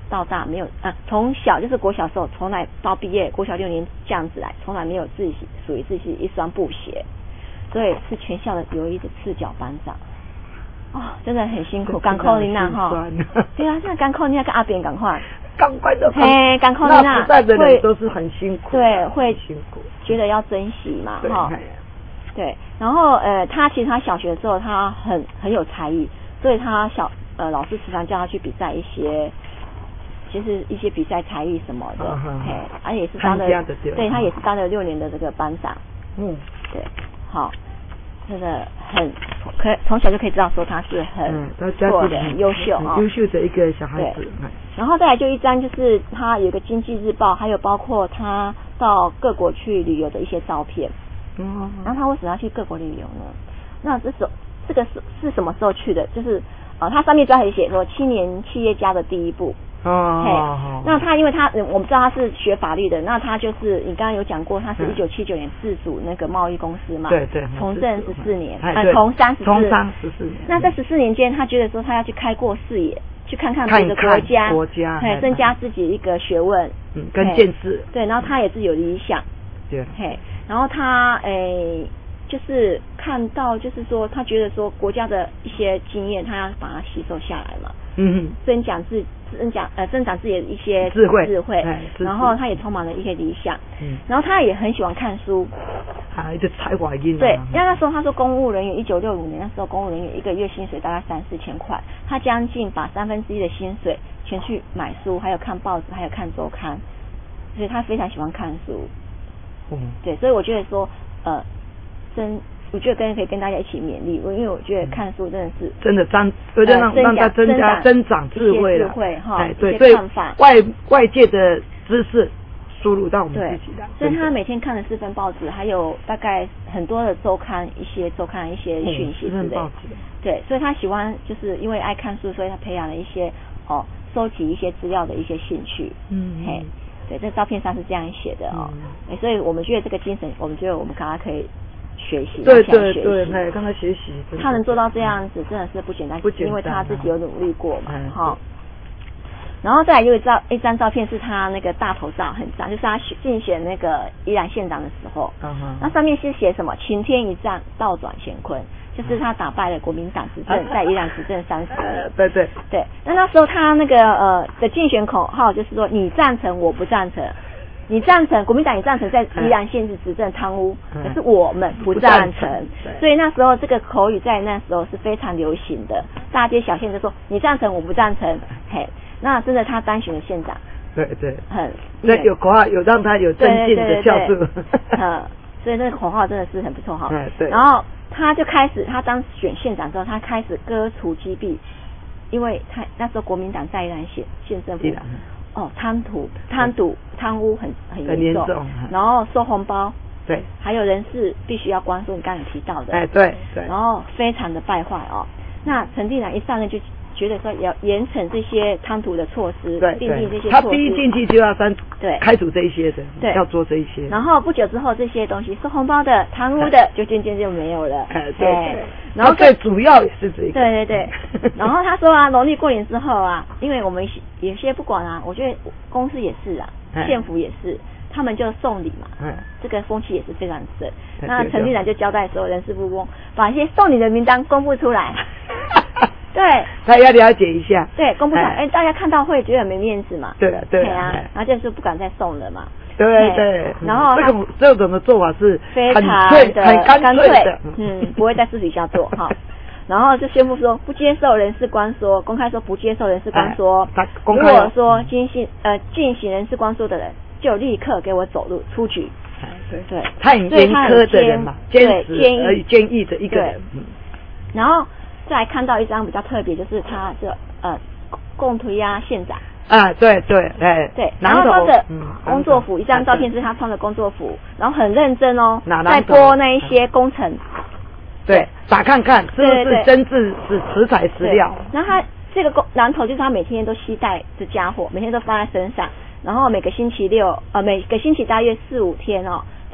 Speaker 2: 到大没有啊，从小就是国小时候从来到毕业国小六年这样子来，从来没有自己属于自己一双布鞋，所以是全校的唯一的赤脚班长。哦，真的很辛苦，赶扣你那哈，对啊，现在赶扣你那跟阿扁赶快，
Speaker 1: 赶快的，
Speaker 2: 嘿，赶扣你那，
Speaker 1: 那时代的人都是很辛苦，
Speaker 2: 对，会
Speaker 1: 辛苦，
Speaker 2: 觉得要珍惜嘛，哈，对，然后呃，他其实他小学的时候他很很有才艺，所以他小呃老师时常叫他去比赛一些，其实一些比赛才艺什么的，嘿，他也是当了，对他也是当了六年的这个班长，嗯，对，好。真的很可以从小就可以知道说他是很做的很优秀啊，
Speaker 1: 优秀的一个小孩子。
Speaker 2: 然后再来就一张就是他有个经济日报，还有包括他到各国去旅游的一些照片。嗯，然后他为什么要去各国旅游呢？那这时这个是是什么时候去的？就是呃，他上面专门写说青年企业家的第一步。哦，嘿，那他因为他我们知道他是学法律的，那他就是你刚刚有讲过，他是一九七九年自主那个贸易公司嘛，
Speaker 1: 对对，
Speaker 2: 从政十四年，呃，从三十四，
Speaker 1: 从三十四年。
Speaker 2: 那这十四年间，他觉得说他要去开阔视野，去看看别的国家，
Speaker 1: 国家，
Speaker 2: 嘿，增加自己一个学问，
Speaker 1: 嗯，跟见识。
Speaker 2: 对，然后他也是有理想，
Speaker 1: 对，
Speaker 2: 嘿，然后他诶。就是看到，就是说，他觉得说国家的一些经验，他要把它吸收下来嘛，嗯，增长自增长呃增长自己的一些
Speaker 1: 智慧
Speaker 2: 智慧，然后他也充满了一些理想，嗯，然后他也很喜欢看书，
Speaker 1: 啊，一个才华音，
Speaker 2: 对，因为那时候他说公务人员，一九六五年那时候公务人员一个月薪水大概三四千块，他将近把三分之一的薪水全去买书，还有看报纸，还有看周刊，所以他非常喜欢看书，嗯，对，所以我觉得说呃。真，我觉得跟可以跟大家一起勉励，因为我觉得看书真的是
Speaker 1: 真的增，有点让让他增加增长智慧了，
Speaker 2: 智慧哈，
Speaker 1: 哎对，所以外外界的知识输入到我们自己的，
Speaker 2: 所以他每天看了四份报纸，还有大概很多的周刊，一些周刊一些讯息之类的，对，所以他喜欢就是因为爱看书，所以他培养了一些哦收集一些资料的一些兴趣，嗯，嘿，对，这照片上是这样写的哦，哎，所以我们觉得这个精神，我们觉得我们刚刚可以。学习，
Speaker 1: 对对对，哎，刚才学习，
Speaker 2: 他能做到这样子，真的是不简单，不简单，因为他自己有努力过嘛，哈。然后再来有一照一张照片是他那个大头照，很赞，就是他竞选那个宜兰县长的时候，嗯哼，那上面是写什么？晴天一战，倒转乾坤，就是他打败了国民党执政，在宜兰执政三十年，
Speaker 1: 对对
Speaker 2: 对。那那时候他那个呃的竞选口号就是说，你赞成，我不赞成。你赞成国民党也赞成在宜兰县市执政贪污，嗯、可是我们不赞成，所以那时候这个口语在那时候是非常流行的，大街小巷就说你赞成我不赞成，嘿，那真的他当选了县长，
Speaker 1: 对对，
Speaker 2: 很
Speaker 1: 那有口号有让他有增进的效果，
Speaker 2: 嗯，所以那个口号真的是很不错哈，
Speaker 1: 对，
Speaker 2: 然后他就开始他当选县长之后，他开始割除积弊，因为他那时候国民党在宜兰县县政府。哦，贪图、贪赌、贪污很很严重，重然后收红包，
Speaker 1: 对，
Speaker 2: 还有人事必须要关注，你刚才提到的，
Speaker 1: 哎，对对，
Speaker 2: 然后非常的败坏哦。那陈定南一上任就觉得说要严惩这些贪图的措施，
Speaker 1: 对，
Speaker 2: 订定这些
Speaker 1: 措施，他第一进去就要三
Speaker 2: 对
Speaker 1: 开除这一些的，
Speaker 2: 对，
Speaker 1: 要做这一些。
Speaker 2: 然后不久之后，这些东西收红包的、贪污的，就渐渐就没有了。
Speaker 1: 哎，对对。然后最主要也是这个。
Speaker 2: 对对对。然后他说啊，农历过年之后啊，因为我们有些不管啊，我觉得公司也是啊，县府也是。他们就送礼嘛，嗯，这个风气也是非常盛。那陈立南就交代所有人事部公把一些送礼的名单公布出来，对，
Speaker 1: 他要了解一下，
Speaker 2: 对，公布出来，哎，大家看到会觉得没面子嘛，
Speaker 1: 对了，对
Speaker 2: 啊，然后就是不敢再送了嘛，
Speaker 1: 对对，
Speaker 2: 然后
Speaker 1: 这个这种的做法是
Speaker 2: 非常的
Speaker 1: 很干脆的，
Speaker 2: 嗯，不会在私底下做哈。然后就宣布说不接受人事关说，公开说不接受人事关说，如果说进行呃进行人事关说的人。就立刻给我走路出局，
Speaker 1: 对对，他很严苛的人嘛，坚持
Speaker 2: 坚
Speaker 1: 而坚毅的一个人。嗯，
Speaker 2: 然后再看到一张比较特别，就是他这呃共推啊县长
Speaker 1: 啊，对对哎
Speaker 2: 对，然后穿着工作服，一张照片是他穿着工作服，然后很认真哦，在播那一些工程，
Speaker 1: 对，打看看是不是真挚是食材饲料。
Speaker 2: 然后他这个工榔头就是他每天都携带的家伙，每天都放在身上。然后每个星期六，呃，每个星期大约四五天哦，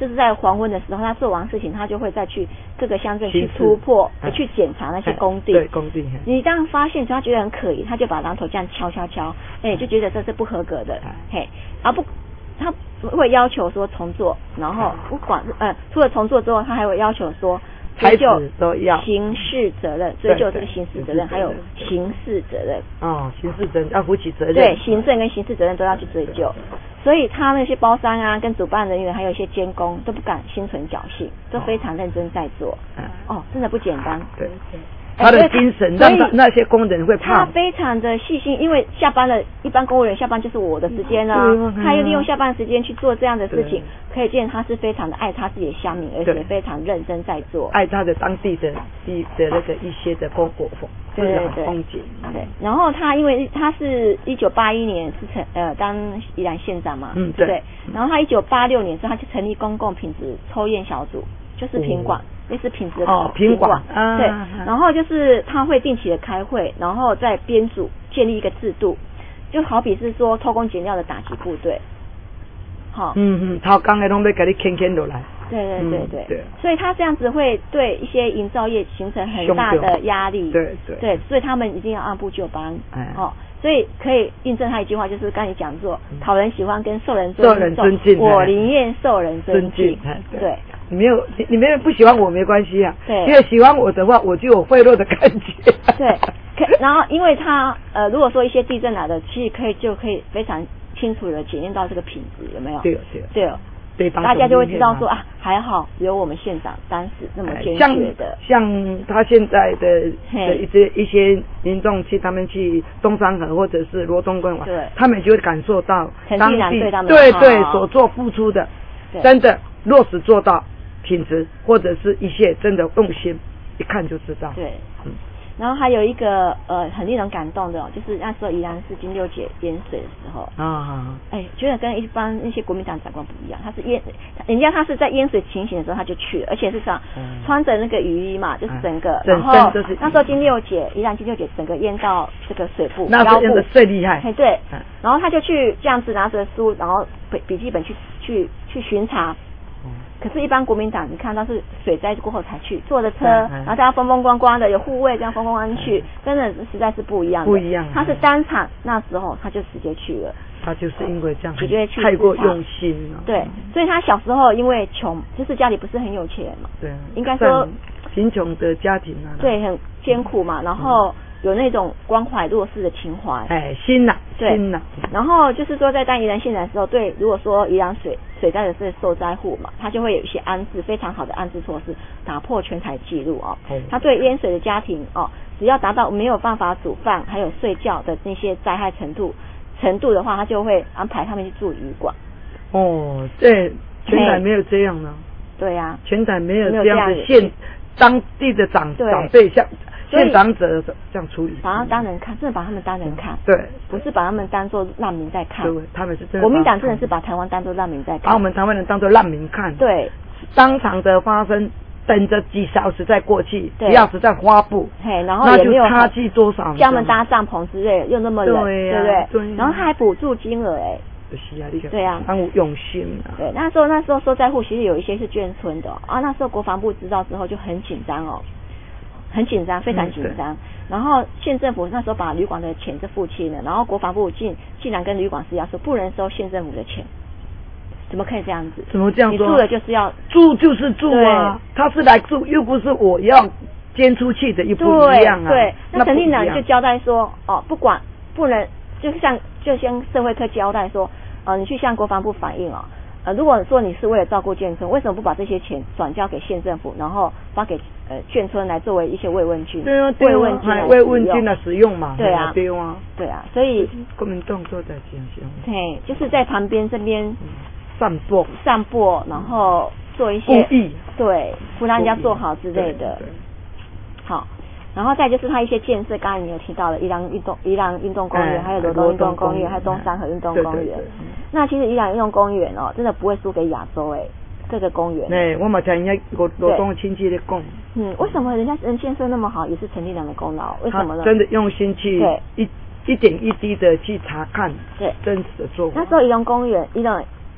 Speaker 2: 就是在黄昏的时候，他做完事情，他就会再去各个乡镇去突破，去检查那些工地。
Speaker 1: 对，工地。
Speaker 2: 你当发现他觉得很可疑，他就把榔头这样敲敲敲，哎，就觉得这是不合格的，嘿，而不，他会要求说重做，然后不管呃，除了重做之后，他还会要求说。追究刑事责任，追究这个刑事责任，还有刑事责任。
Speaker 1: 哦，刑事责任要负起责任。
Speaker 2: 对，行政跟刑事责任都要去追究。所以他那些包商啊，跟主办人员，还有一些监工，都不敢心存侥幸，都非常认真在做。哦，真的不简单。
Speaker 1: 对。他的精神让他那些工人会怕。
Speaker 2: 他非常的细心，因为下班了，一般公务员下班就是我的时间啊，他又利用下班时间去做这样的事情，可以见他是非常的爱他自己的乡民，而且非常认真在做，
Speaker 1: 爱他的当地的地的那个一些的风国风，对对对，风景。
Speaker 2: 对，然后他因为他是一九八一年是成呃当宜兰县长嘛，嗯对，对然后他一九八六年时候他就成立公共品质抽验小组，就是品管。类似品质的
Speaker 1: 哦，品管
Speaker 2: 啊，对，然后就是他会定期的开会，然后再编组建立一个制度，就好比是说偷工减料的打击部队，好，
Speaker 1: 嗯嗯，偷工的拢要给你牵牵落来，
Speaker 2: 对对对对，对，所以他这样子会对一些营造业形成很大的压力，
Speaker 1: 对对
Speaker 2: 对，所以他们一定要按部就班，哦。所以可以印证他一句话，就是刚才讲做，讨人喜欢跟受人尊重，
Speaker 1: 受人尊敬，
Speaker 2: 我宁愿受人尊敬。对，
Speaker 1: 你没有你你没有不喜欢我没关系啊，
Speaker 2: 对，
Speaker 1: 因为喜欢我的话，我就有贿赂的感觉。
Speaker 2: 对，可然后因为他呃，如果说一些地震来的，其实可以就可以非常清楚的检验到这个品质有没有？
Speaker 1: 对对
Speaker 2: 对。对，大家就会知道说啊，还好有我们县长当时那么坚决的。
Speaker 1: 像像他现在的的一些一些民众去，他们去东山河或者是罗东公园，对，他们就会感受到当地对对所做付出的，真的落实做到品质或者是一些真的用心，一看就知道。
Speaker 2: 对，嗯。然后还有一个呃很令人感动的、哦，就是那时候宜兰是金六姐淹水的时候啊，哎，觉得跟一般那些国民党长官不一样，他是淹，人家他是在淹水情形的时候他就去了，而且是这样、嗯、穿着那个雨衣嘛，就是整个，嗯、然后那时候金六姐宜兰金六姐整个淹到这个水部，
Speaker 1: 那时候淹的最厉害，
Speaker 2: 哎对，嗯、然后他就去这样子拿着书，然后笔笔记本去去去巡查。可是，一般国民党，你看他是水灾过后才去，坐着车，嗯嗯、然后大家风风光光的，有护卫这样风风光光去，嗯、真的实在是不一样的。
Speaker 1: 不一样。
Speaker 2: 他是当场那时候他就直接去了。
Speaker 1: 他就是因为这样，
Speaker 2: 直接去
Speaker 1: 太过用心了。
Speaker 2: 对，所以他小时候因为穷，就是家里不是很有钱嘛。对。应该说
Speaker 1: 贫穷的家庭啊。
Speaker 2: 对，很艰苦嘛，然后。嗯有那种关怀弱势的情怀，
Speaker 1: 哎，心呐，心呐。
Speaker 2: 然后就是说，在当宜兰县长的时候，对，如果说宜兰水水灾的是受灾户嘛，他就会有一些安置，非常好的安置措施，打破全台纪录哦。嗯、他对淹水的家庭哦，只要达到没有办法煮饭还有睡觉的那些灾害程度程度的话，他就会安排他们去住旅馆。
Speaker 1: 哦，对，全台没有这样呢。
Speaker 2: 对呀、啊，
Speaker 1: 全台没有这样的县当地的长长辈像。县长者这样处理，
Speaker 2: 把他们当人看，真的把他们当人看，
Speaker 1: 对，
Speaker 2: 不是把他们当作难民在看，
Speaker 1: 对，他们是真的。
Speaker 2: 国民党真的是把台湾当作难民在看，
Speaker 1: 把我们台湾人当作难民看，
Speaker 2: 对，
Speaker 1: 当场的发生，等着几小时再过去，几小时再发布，
Speaker 2: 嘿，然后也没有
Speaker 1: 差距多少，
Speaker 2: 叫他们搭帐篷之类，又那么冷，对不对？
Speaker 1: 对，
Speaker 2: 然后他还补助金额，哎。
Speaker 1: 是啊，你
Speaker 2: 对啊，
Speaker 1: 很有用心啊。
Speaker 2: 对，那时候那时候受灾户其实有一些是眷村的啊，那时候国防部知道之后就很紧张哦。很紧张，非常紧张。嗯、然后县政府那时候把旅馆的钱是付清了，然后国防部竟竟然跟旅馆施压说不能收县政府的钱，怎么可以这样子？
Speaker 1: 怎么这样说？
Speaker 2: 你住了就是要
Speaker 1: 住就是住啊，他是来住，又不是我要捐出去的，又不一样啊。
Speaker 2: 对，那陈立南就交代说，哦，不管不能，就像就像社会科交代说，呃，你去向国防部反映哦。呃，如果说你是为了照顾眷村，为什么不把这些钱转交给县政府，然后发给呃眷村来作为一些慰问金？
Speaker 1: 对啊，对啊，
Speaker 2: 慰问金来
Speaker 1: 慰问金的使用嘛。
Speaker 2: 对啊，
Speaker 1: 对啊，
Speaker 2: 对啊，所以
Speaker 1: 国民党都在这样想。
Speaker 2: 对，就是在旁边这边、嗯、
Speaker 1: 散播
Speaker 2: 散播，然后做一些
Speaker 1: 故意
Speaker 2: 对，不让人家做好之类的。好。然后再就是它一些建设，刚才你有提到的宜兰运动、宜兰运动公园，还有罗东运动公园，还有东山河运动公园。那其实宜兰运动公园哦，真的不会输给亚洲哎，各个公园。
Speaker 1: 对，我嘛听人家罗罗东的亲戚在讲。
Speaker 2: 嗯，为什么人家人建设那么好，也是陈立良的功劳？为什么呢？
Speaker 1: 真的用心去一一点一滴的去查看，
Speaker 2: 对真
Speaker 1: 实的做法。
Speaker 2: 那时候宜兰公园，宜兰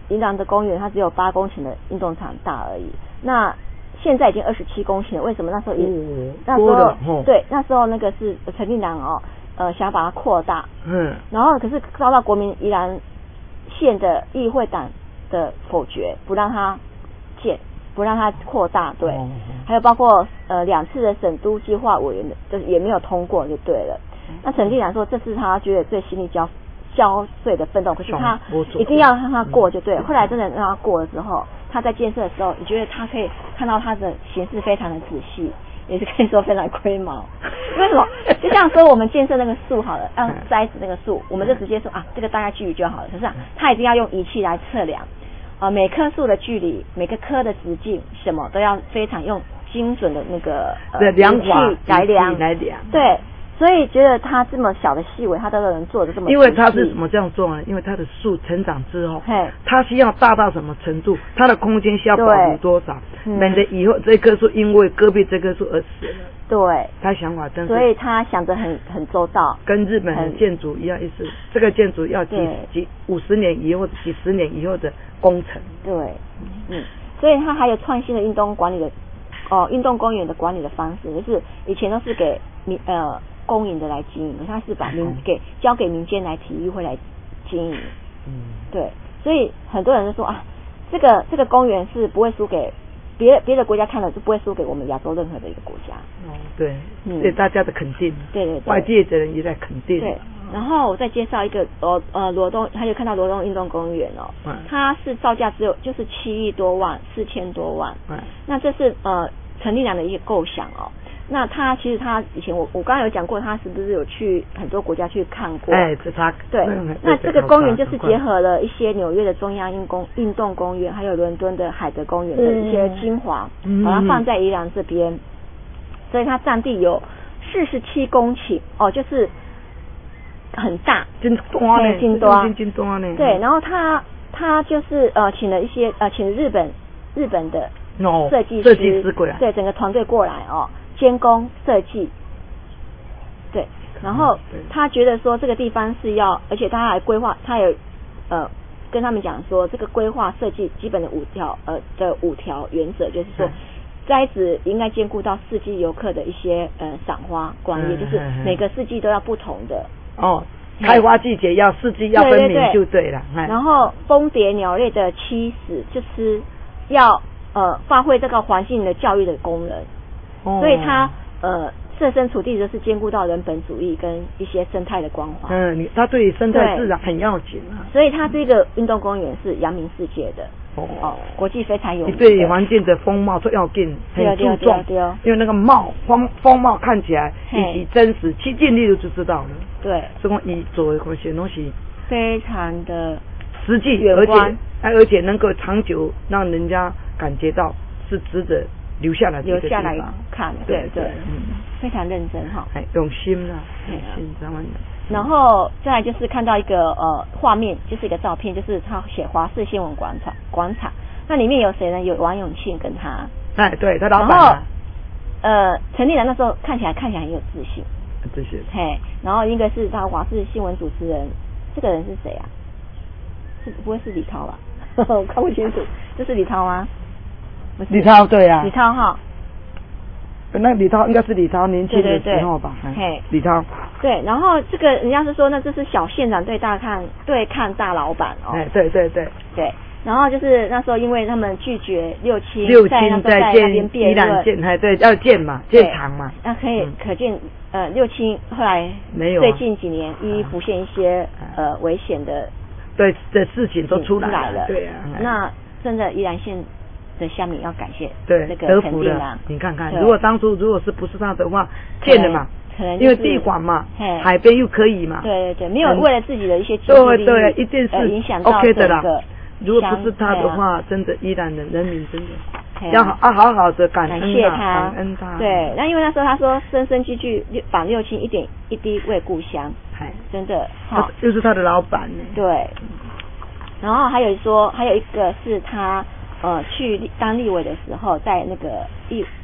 Speaker 2: 宜兰的公园它只有八公顷的运动场大而已，那现在已经二十七公顷了，为什么那时候也、嗯、那时候对那时候那个是陈定南哦，呃想把它扩大，嗯，然后可是遭到国民宜兰县的议会党的否决，不让它建，不让它扩大，对，哦、还有包括呃两次的省都计划委员的，就是也没有通过就对了。嗯、那陈定南说这是他觉得最心力交交瘁的奋斗，可是他一定要让他过就对了。嗯、后来真的让他过了之后，他在建设的时候，你觉得他可以看到他的形式非常的仔细，也是可以说非常龟毛。为什么？就像说我们建设那个树好了，要栽死那个树，我们就直接说啊，这个大概距离就好了。可是啊，他一定要用仪器来测量，啊、呃，每棵树的距离，每个棵的直径，什么都要非常用精准的那个呃
Speaker 1: 量
Speaker 2: 仪器来量
Speaker 1: 来量。
Speaker 2: 对。所以觉得他这么小的细微，他都能做的这么。
Speaker 1: 因为他是怎么这样做呢？因为他的树成长之后，他需要大到什么程度？它的空间需要保留多少？免得以后这棵树因为隔壁这棵树而死了。
Speaker 2: 对，
Speaker 1: 他想法真是。
Speaker 2: 所以他想得很很周到。
Speaker 1: 跟日本的建筑一样意思，这个建筑要几几五十年以后、几十年以后的工程。
Speaker 2: 对，嗯，所以他还有创新的运动管理的哦，运动公园的管理的方式，就是以前都是给民呃。公营的来经营，他是把民给交给民间来体育会来经营，嗯，对，所以很多人都说啊，这个这个公园是不会输给别别的国家看了就不会输给我们亚洲任何的一个国家，
Speaker 1: 哦，对，嗯，对大家的肯定，
Speaker 2: 对对对，
Speaker 1: 外界的人也在肯定，
Speaker 2: 对，然后我再介绍一个罗呃罗东，他就看到罗东运动公园哦，嗯，它是造价只有就是七亿多万，四千多万，嗯，那这是呃陈立良的一个构想哦。那他其实他以前我我刚刚有讲过，他是不是有去很多国家去看过？
Speaker 1: 哎，这他
Speaker 2: 对。嗯、那这个公园就是结合了一些纽约的中央运公运动公园，还有伦敦的海德公园的一些精华，嗯、把它放在宜兰这边，所以它占地有四十七公顷哦，就是很大，
Speaker 1: 真多呢，
Speaker 2: 真多，
Speaker 1: 真多呢。
Speaker 2: 对，然后他他就是呃请了一些呃请日本日本的设计师，
Speaker 1: 设计师过来，
Speaker 2: 对，整个团队过来哦。监工设计，对，然后他觉得说这个地方是要，而且他还规划，他有呃跟他们讲说，这个规划设计基本的五条呃的五条原则，就是说栽植应该兼顾到四季游客的一些呃赏花观叶，就是每个四季都要不同的
Speaker 1: 哦，开花季节要四季要分明就对了。
Speaker 2: 对对对，然后蜂蝶鸟类的栖死就是要呃发挥这个环境的教育的功能。所以它呃设身处地的是兼顾到人本主义跟一些生态的关怀。
Speaker 1: 嗯，它对生态自然很要紧啊。
Speaker 2: 所以它这个运动公园是扬名世界的。哦，哦国际非常有名。
Speaker 1: 对环境的风貌都要紧，很注重。
Speaker 2: 对哦。
Speaker 1: 因为那个貌风风貌看起来以及真实，去近例就知道了。
Speaker 2: 对。
Speaker 1: 所以伊做的那些东西
Speaker 2: 非常的
Speaker 1: 实际，而且而且能够长久让人家感觉到是值得。留下来，
Speaker 2: 留下来看，对对，嗯，非常认真哈，
Speaker 1: 哎，用心啦，用心，知道吗？
Speaker 2: 然后再来就是看到一个呃画面，就是一个照片，就是他写华视新闻广场广场，那里面有谁呢？有王永庆跟他，
Speaker 1: 哎，对他老板、啊。
Speaker 2: 呃，陈立南那时候看起来看起来很有自信，
Speaker 1: 自信，
Speaker 2: 嘿，然后一个是他华视新闻主持人，这个人是谁啊？是不会是李涛吧？我看不清楚，这是李涛吗？
Speaker 1: 李涛对啊，
Speaker 2: 李涛哈，
Speaker 1: 那李涛应该是李涛年轻的时候吧？嘿，李涛。
Speaker 2: 对，然后这个人家是说，那这是小县长对大看对抗大老板哦。
Speaker 1: 哎，对对对
Speaker 2: 对，然后就是那时候因为他们拒绝六轻
Speaker 1: 六轻在
Speaker 2: 那边辩论，
Speaker 1: 建哎对要建嘛建厂嘛，
Speaker 2: 那可以、嗯、可见呃六轻后来
Speaker 1: 没有、啊、
Speaker 2: 最近几年一一浮现一些、嗯、呃危险的
Speaker 1: 对的事情都出来 了,
Speaker 2: 来了，
Speaker 1: 对啊，
Speaker 2: 那真的宜兰县的下面要感谢
Speaker 1: 对
Speaker 2: 那个肯定
Speaker 1: 啊，你看看，如果当初如果是不是他的话，建的嘛，
Speaker 2: 可能、
Speaker 1: 就是、因为地广嘛，海边又可以嘛，
Speaker 2: 对对对，没有为了自己的一些经济利益，
Speaker 1: 对对，一定是、
Speaker 2: 呃、影响到
Speaker 1: OK 的啦。如果
Speaker 2: 不
Speaker 1: 是他的话，真的宜兰的人民真的要好啊好好的感恩
Speaker 2: 他，
Speaker 1: 感恩他。
Speaker 2: 对，那因为那时候他说深深句句访六亲一点一滴为故乡，真的好，
Speaker 1: 就是他的老板呢。
Speaker 2: 对，然后还有说，还有一个是他呃去当立委的时候，在那个议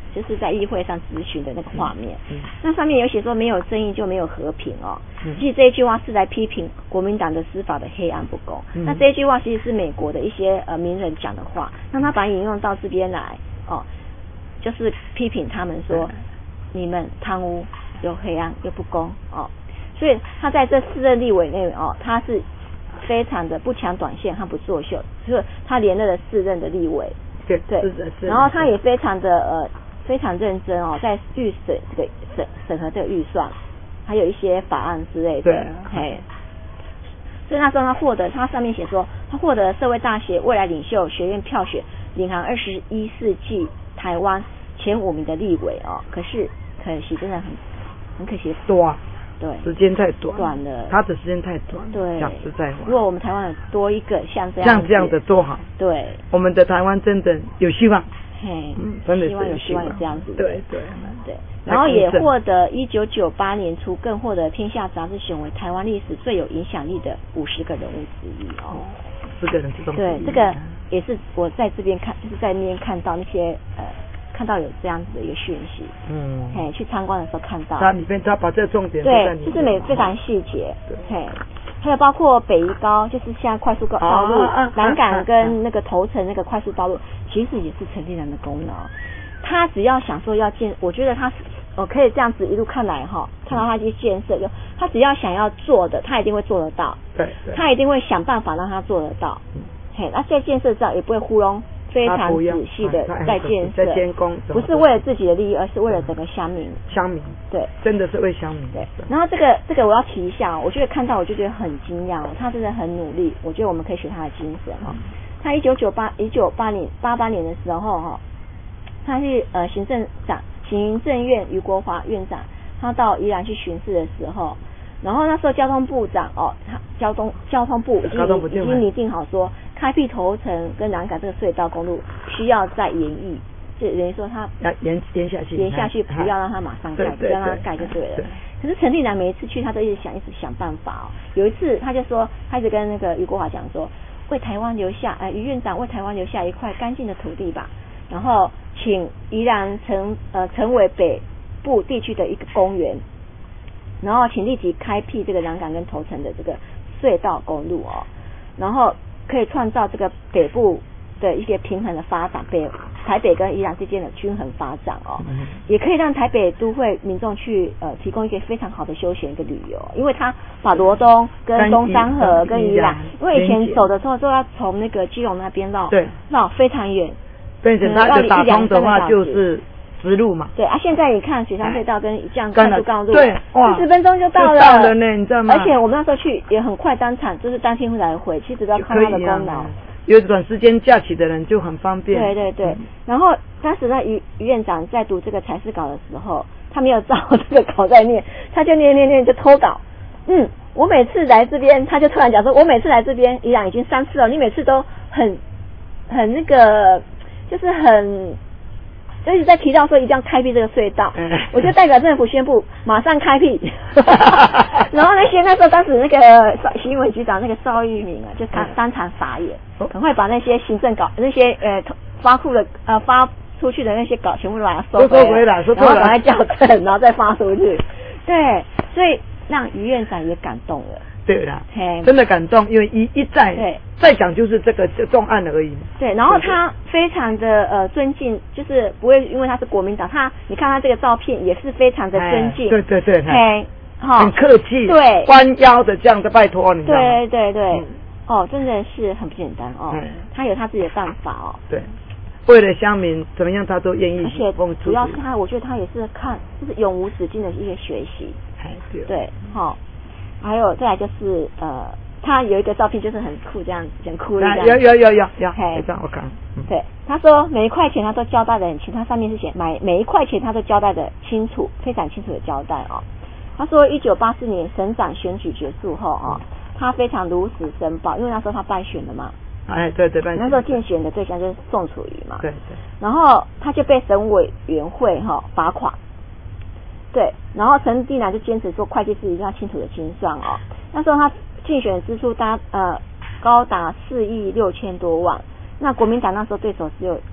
Speaker 2: 就是在议会上质询的那个画面。嗯嗯、那上面有写说没有正义就没有和平哦。嗯、其实这一句话是来批评国民党的司法的黑暗不公。嗯、那这一句话其实是美国的一些呃名人讲的话，那他把它引用到这边来哦，就是批评他们说、嗯、你们贪污又黑暗又不公哦。所以他在这四任立委内哦，他是非常的不抢短线和不作秀，就是他连任了四任的立委。
Speaker 1: 对对，
Speaker 2: 然后他也非常的呃非常认真哦，在预审这个审审核这个预算，还有一些法案之类的。
Speaker 1: 对，
Speaker 2: 嘿，所以那时候他获得，他上面写说他获得社会大学未来领袖学院票选，领航二十一世纪台湾前五名的立委哦。可是可惜，真的很很可惜，
Speaker 1: 多。
Speaker 2: 对，
Speaker 1: 时间太短，
Speaker 2: 短了，
Speaker 1: 他的时间太短。
Speaker 2: 对，
Speaker 1: 讲实在话，
Speaker 2: 如果我们台湾有多一个像这样
Speaker 1: 像这样的多好。
Speaker 2: 对，
Speaker 1: 我们的台湾真的有希望。
Speaker 2: 嘿，
Speaker 1: 嗯，真的是
Speaker 2: 希望有希望有这样子。
Speaker 1: 对对
Speaker 2: 对，然后也获得一九九八年初，更获得《天下》杂志选为台湾历史最有影响力的五十个人物之一哦。
Speaker 1: 十个人之中。
Speaker 2: 对，这个也是我在这边看，就是在那边看到那些呃。看到有这样子的一个讯息，嗯，嘿，去参观的时候看到，
Speaker 1: 它里面他把这个重点
Speaker 2: 对，就是每非常细节，嘿，还有包括北宜高，就是现在快速道路，南港跟那个头城那个快速道路，其实也是陈定南的功劳。他只要想说要建，我觉得他我可以这样子一路看来哈，看到他一些建设，就他只要想要做的，他一定会做得到，
Speaker 1: 对，
Speaker 2: 他一定会想办法让他做得到，嘿，那在建设上也不会糊弄。非常仔细的在建设，
Speaker 1: 在监工，
Speaker 2: 不是为了自己的利益，而是为了整个乡民。
Speaker 1: 乡民，
Speaker 2: 对，
Speaker 1: 真的是为乡民。
Speaker 2: 对，然后这个这个我要提一下，我觉得看到我就觉得很惊讶，他真的很努力，我觉得我们可以学他的精神哈。他一九九八一九八年八八年的时候哈，他是呃行政长行政院余国华院长，他到宜兰去巡视的时候。然后那时候交通部长哦，他交通交通部已经已经拟定好说，开辟头城跟南港这个隧道公路需要再延役，就等于说他
Speaker 1: 要延延下去，
Speaker 2: 延下去不要让他马上盖，不要让他盖就对了。可是陈定南每一次去，他都一直想一直想办法哦。有一次他就说，他一直跟那个余国华讲说，为台湾留下，呃，余院长为台湾留下一块干净的土地吧，然后请宜兰成呃成为北部地区的一个公园。然后请立即开辟这个南港跟头城的这个隧道公路哦，然后可以创造这个北部的一些平衡的发展，北台北跟宜兰之间的均衡发展哦，嗯、也可以让台北都会民众去呃提供一个非常好的休闲一个旅游，因为他把罗东跟东山河跟宜兰，因为以前走的时候都要从那个基隆那边绕，
Speaker 1: 对，
Speaker 2: 绕非常远，
Speaker 1: 变成它的打通的话就是直路嘛，
Speaker 2: 对啊，现在你看雪山隧道跟这样快速公路，
Speaker 1: 对，哇，
Speaker 2: 四十分钟就到了，
Speaker 1: 就到了呢，你知道吗？
Speaker 2: 而且我们那时候去也很快当场，就是当天来回，其实都要看它的功劳。
Speaker 1: 有短时间假期的人就很方便。
Speaker 2: 对对对，嗯、然后当时呢，于于院长在读这个采试稿的时候，他没有照这个稿在念，他就念念念就偷稿。嗯，我每次来这边，他就突然讲说，我每次来这边，宜兰已经三次了，你每次都很很那个，就是很。就一直在提到说一定要开辟这个隧道，嗯、我就代表政府宣布马上开辟。然后那些那时候当时那个新闻局长那个邵玉明啊，就当当场傻眼，赶快把那些行政稿那些呃发库的呃发出去的那些稿全部都把它收
Speaker 1: 回来，收回来，
Speaker 2: 然后把它校正，然后再发出去。对，所以让于院长也感动了。
Speaker 1: 对啦，真的感动，因为一一再再讲就是这个重案而已。
Speaker 2: 对，然后他非常的呃尊敬，就是不会因为他是国民党，他你看他这个照片也是非常的尊敬。
Speaker 1: 对对对，
Speaker 2: 嘿，
Speaker 1: 很客气，
Speaker 2: 对，
Speaker 1: 弯腰的这样的拜托你。
Speaker 2: 对对对，嗯、哦，真的是很不简单哦，嗯、他有他自己的办法哦。
Speaker 1: 对，为了乡民怎么样，他都愿意。
Speaker 2: 而且主要是他，我觉得他也是看就是永无止境的一个学习。
Speaker 1: 对，
Speaker 2: 对，好。还有再来就是呃，他有一个照片就是很酷这样子，很酷这样子。
Speaker 1: 有有有有有，这样我看。
Speaker 2: 嗯、对，他说每一块钱他都交代的很清，他上面是写买每一块钱他都交代的清楚，非常清楚的交代哦。他说一九八四年省长选举结束后哦，他非常如实申报，因为那时候他败选了嘛。
Speaker 1: 哎，对对，败选。
Speaker 2: 那时候竞选的对象就是宋楚瑜嘛。
Speaker 1: 对对。
Speaker 2: 然后他就被省委员会哈、哦、罚款。对，然后陈定南就坚持说会计师一定要清楚的清算哦。那时候他竞选支出达呃高达四亿六千多万，那国民党那时候对手只有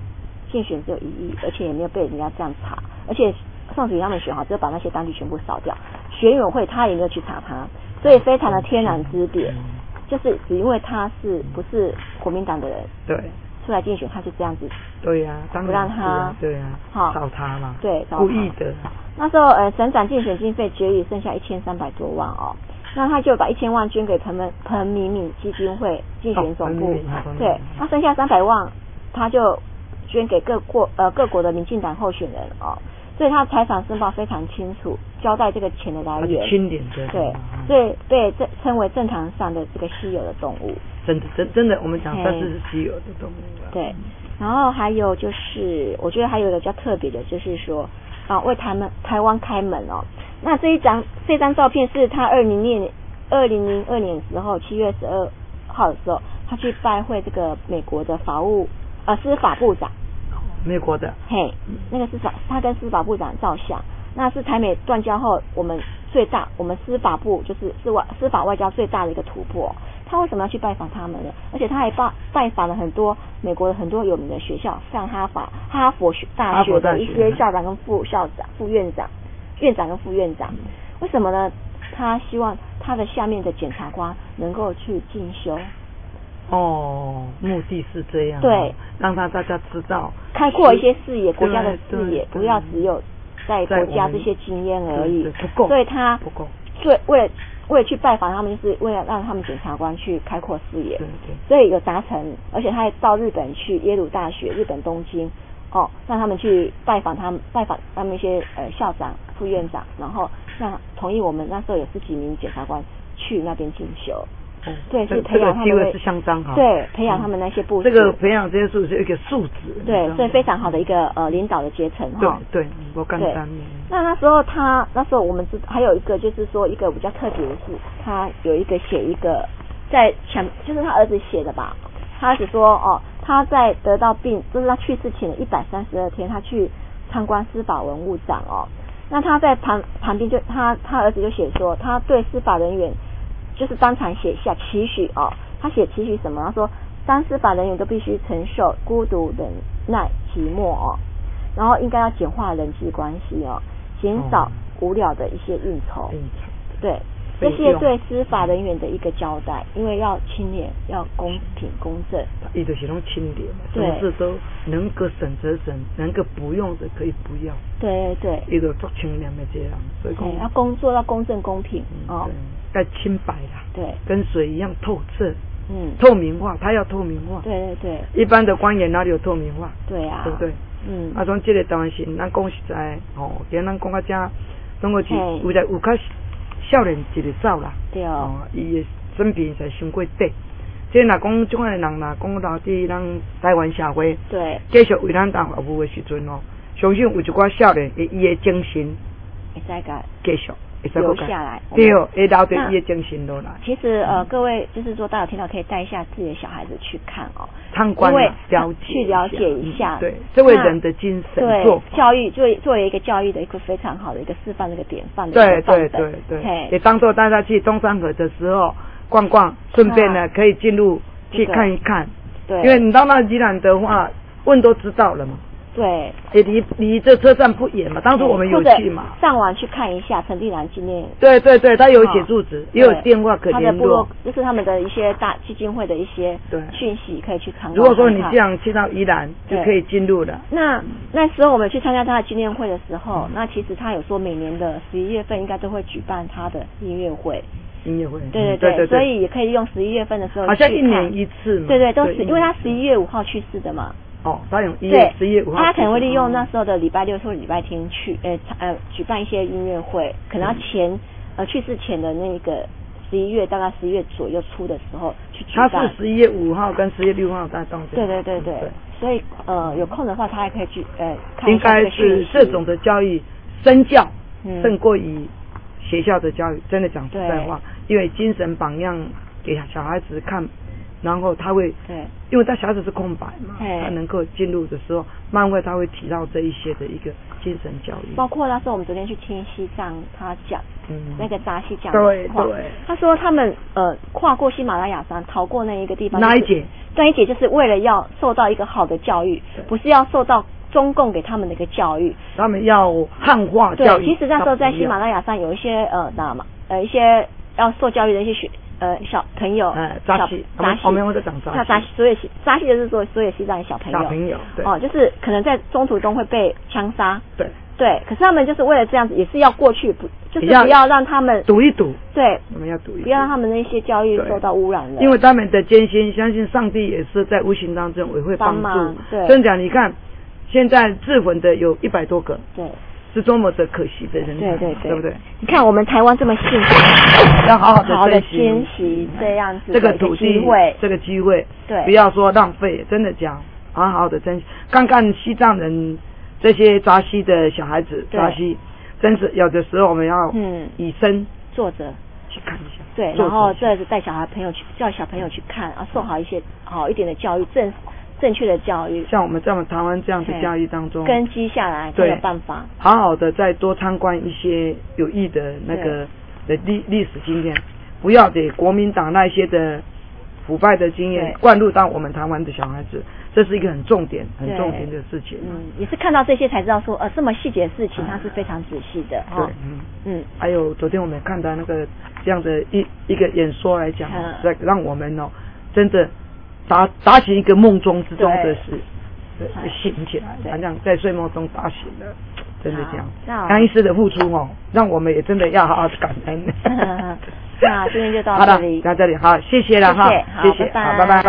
Speaker 2: 竞选只有一亿，而且也没有被人家这样查，而且宋楚瑜他们选好，只有把那些单据全部扫掉，选委会他也没有去查他，所以非常的天壤之别，就是只因为他是不是国民党的人，
Speaker 1: 对，
Speaker 2: 出来竞选他就这样子，
Speaker 1: 对呀、啊，
Speaker 2: 不让他，
Speaker 1: 对呀、啊，找他嘛，
Speaker 2: 对，
Speaker 1: 故意的。
Speaker 2: 那时候呃，省长竞选经费决议剩下一千三百多万哦。那他就把一千万捐给彭彭彭明敏基金会竞选总部，哦、对，那剩下三百万，他就捐给各国呃各国的民进党候选人哦，所以他财产申报非常清楚，交代这个钱的来源，
Speaker 1: 清廉的，
Speaker 2: 对，所以被这称为政坛上的这个稀有的动物，
Speaker 1: 真的真真的，我们讲它是稀有的动物、啊，
Speaker 2: 对，然后还有就是，我觉得还有一个比较特别的，就是说啊，为台湾台湾开门哦。那这一张这张照片是他二零年二零零二年的时候，七月十二号的时候，他去拜会这个美国的法务呃司法部长，
Speaker 1: 美国的，
Speaker 2: 嘿，那个司法他跟司法部长照相，那是台美断交后我们最大我们司法部就是司外司法外交最大的一个突破。他为什么要去拜访他们呢？而且他还拜拜访了很多美国的很多有名的学校，像哈法哈佛大学的一些校长跟副校长、副院长。院长跟副院长，为什么呢？他希望他的下面的检察官能够去进修。
Speaker 1: 哦，目的是这样。
Speaker 2: 对，
Speaker 1: 让他大家知道，
Speaker 2: 开阔一些视野，国家的视野，不要只有在国家这些经验而已。
Speaker 1: 不够。
Speaker 2: 所以他
Speaker 1: 不够。
Speaker 2: 所以为了为了去拜访他们，就是为了让他们检察官去开阔视野。
Speaker 1: 对对。
Speaker 2: 所以有达成，而且他还到日本去耶鲁大学、日本东京。哦，让他们去拜访他们，拜访他们一些呃校长、副院长，然后让同意我们那时候有十几名检察官去那边进修。
Speaker 1: 哦，
Speaker 2: 对，是培养他们。
Speaker 1: 这个机会是相当好。
Speaker 2: 对，培养他们那些部署。
Speaker 1: 这个培养这些素质一个素质。
Speaker 2: 对，所以非常好的一个呃领导的阶层哈。
Speaker 1: 对对，我干单。
Speaker 2: 那那时候他那时候我们知还有一个就是说一个比较特别的是，他有一个写一个在墙，就是他儿子写的吧。他儿子说哦。他在得到病，就是他去世前的一百三十二天，他去参观司法文物展哦。那他在旁旁边就他他儿子就写说，他对司法人员就是当场写下期许哦。他写期许什么？他说，当司法人员都必须承受孤独、忍耐、寂寞哦，然后应该要简化人际关系哦，减少无聊的一些应酬。
Speaker 1: 应酬
Speaker 2: 对。这些对司法人员的一个交代，因为要清廉，要公平公正。
Speaker 1: 伊就是拢清廉，什么事都能够省则省，能够不用的可以不要。
Speaker 2: 对对。
Speaker 1: 伊就做清廉的这样，所以讲。
Speaker 2: 要工作要公正公平、
Speaker 1: 嗯、哦。该清白啦。
Speaker 2: 对。
Speaker 1: 跟水一样透彻。
Speaker 2: 嗯。
Speaker 1: 透明化，他要透明化。
Speaker 2: 对对对。
Speaker 1: 一般的官员哪里有透明化？
Speaker 2: 对啊。
Speaker 1: 对不对？
Speaker 2: 嗯。
Speaker 1: 啊，从这个台湾省，咱讲实在，哦，今咱讲到这，总个是有在有较。少年一日走啦，
Speaker 2: 对哦，
Speaker 1: 伊的身边才伤过底。即若讲种个人，若讲留伫咱台湾社会，
Speaker 2: 对，
Speaker 1: 继续为咱当服务的时阵哦，相信有一寡少年，伊伊的精神
Speaker 2: 会使个
Speaker 1: 继续
Speaker 2: 留下来，
Speaker 1: 对哦，会留着伊的精神落来。
Speaker 2: 其实呃，各位就是说，大家有听到可以带一下自己的小孩子去看哦，
Speaker 1: 参观了解
Speaker 2: 去了解一下，
Speaker 1: 对，这位人的精神，
Speaker 2: 对，教育作为作为一个教育的一个非常好的一个示范的一个典范的
Speaker 1: 对对对对，也当做大家去中山河的时候逛逛，顺便呢可以进入去看一看，
Speaker 2: 对，
Speaker 1: 因为你到那宜兰的话，问都知道了嘛。
Speaker 2: 对，
Speaker 1: 也离离这车站不远嘛，当初我们有去嘛，
Speaker 2: 上网去看一下陈地兰纪念。
Speaker 1: 对对对，他有写住址，也有电话可联络。
Speaker 2: 他的部落就是他们的一些大基金会的一些讯息可以去参考。
Speaker 1: 如果说你这样去到宜兰，就可以进入了。
Speaker 2: 那那时候我们去参加他的纪念会的时候，嗯、那其实他有说每年的十一月份应该都会举办他的音乐会。
Speaker 1: 音乐会，
Speaker 2: 对对 对, 对, 对，所以也可以用十一月份的时候去看，
Speaker 1: 好像一年一次嘛。
Speaker 2: 对对，都是因为他十一月五号去世的嘛。
Speaker 1: 哦，他有一月十一月五号，
Speaker 2: 他可能会利用那时候的礼拜六或礼拜天去，呃呃，举办一些音乐会，可能要前、嗯、呃去世前的那个十一月，大概十一月左右出的时候去举办。
Speaker 1: 他是十一月五号跟十一月六号在动。
Speaker 2: 对对对 对, 对，所以呃有空的话，他还可以去呃看
Speaker 1: 一下这个讯息。应该是这种的教育身教，
Speaker 2: 嗯、
Speaker 1: 胜过于学校的教育。真的讲实在话，因为精神榜样给小孩子看。 然后他会
Speaker 2: 对，
Speaker 1: 因为他小孩子是空白嘛，他能够进入的时候，漫画他会提到这一些的一个精神教育。
Speaker 2: 包括那时候我们昨天去听西藏他讲，嗯，那个扎西讲
Speaker 1: 的话，对对，
Speaker 2: 他说他们呃跨过喜马拉雅山，逃过那一个地方，
Speaker 1: 哪一节？
Speaker 2: 那一节就是为了要受到一个好的教育，不是要受到中共给他们的一个教育，
Speaker 1: 他们要汉化教育。
Speaker 2: 对，其实那时候在喜马拉雅山有一些呃那嘛呃一些要受教育的一些学。呃，小朋友，
Speaker 1: 呃，扎西，
Speaker 2: 扎西，
Speaker 1: 我们会在讲扎西，
Speaker 2: 扎西，所以扎西就是说，所有西藏的小朋友，
Speaker 1: 小朋友，对，
Speaker 2: 哦，就是可能在中途中会被枪杀，
Speaker 1: 对，
Speaker 2: 对，可是他们就是为了这样子，也是要过去，不，就是不要让他们
Speaker 1: 赌一赌，
Speaker 2: 对，
Speaker 1: 我们要赌一赌，
Speaker 2: 不要让他们那些教育受到污染了，
Speaker 1: 因为他们的艰辛，相信上帝也是在无形当中也会帮助，
Speaker 2: 对，
Speaker 1: 真讲，你看，现在自焚的有一百多个，
Speaker 2: 对。
Speaker 1: 是多么的可惜的人才，
Speaker 2: 对对对，
Speaker 1: 对不对？
Speaker 2: 你看我们台湾这么幸福，
Speaker 1: 要好好的
Speaker 2: 好的珍惜这样子
Speaker 1: 这个土地，这个机会，
Speaker 2: 对，
Speaker 1: 不要说浪费，真的讲，好好的珍惜。看看西藏人这些扎西的小孩子，扎西，真是有的时候我们要嗯以身
Speaker 2: 作则
Speaker 1: 去看一下，
Speaker 2: 对，然后这是带小孩朋友去，叫小朋友去看啊，受好一些好一点的教育，正。正确的教育，
Speaker 1: 像我们在我们台湾这样的教育当中，
Speaker 2: 根基下来才有办法。
Speaker 1: 好好的再多参观一些有益的那个的历历史经验，不要给国民党那些的腐败的经验灌入到我们台湾的小孩子，这是一个很重点、很重点的事情。
Speaker 2: 嗯，也是看到这些才知道说，呃，这么细节的事情，它是非常仔细的。
Speaker 1: 对，嗯嗯。还有昨天我们看到那个这样的一一个演说来讲，在让我们哦，真的。打打醒一个梦中之中的事，对，醒起来，好像在睡梦中打醒了，真的这样。安医师的付出哦，让我们也真的要好好感恩。
Speaker 2: 那今天就到这里，
Speaker 1: 到这里，好，谢谢了哈，
Speaker 2: 谢谢，
Speaker 1: 谢谢，好，拜拜。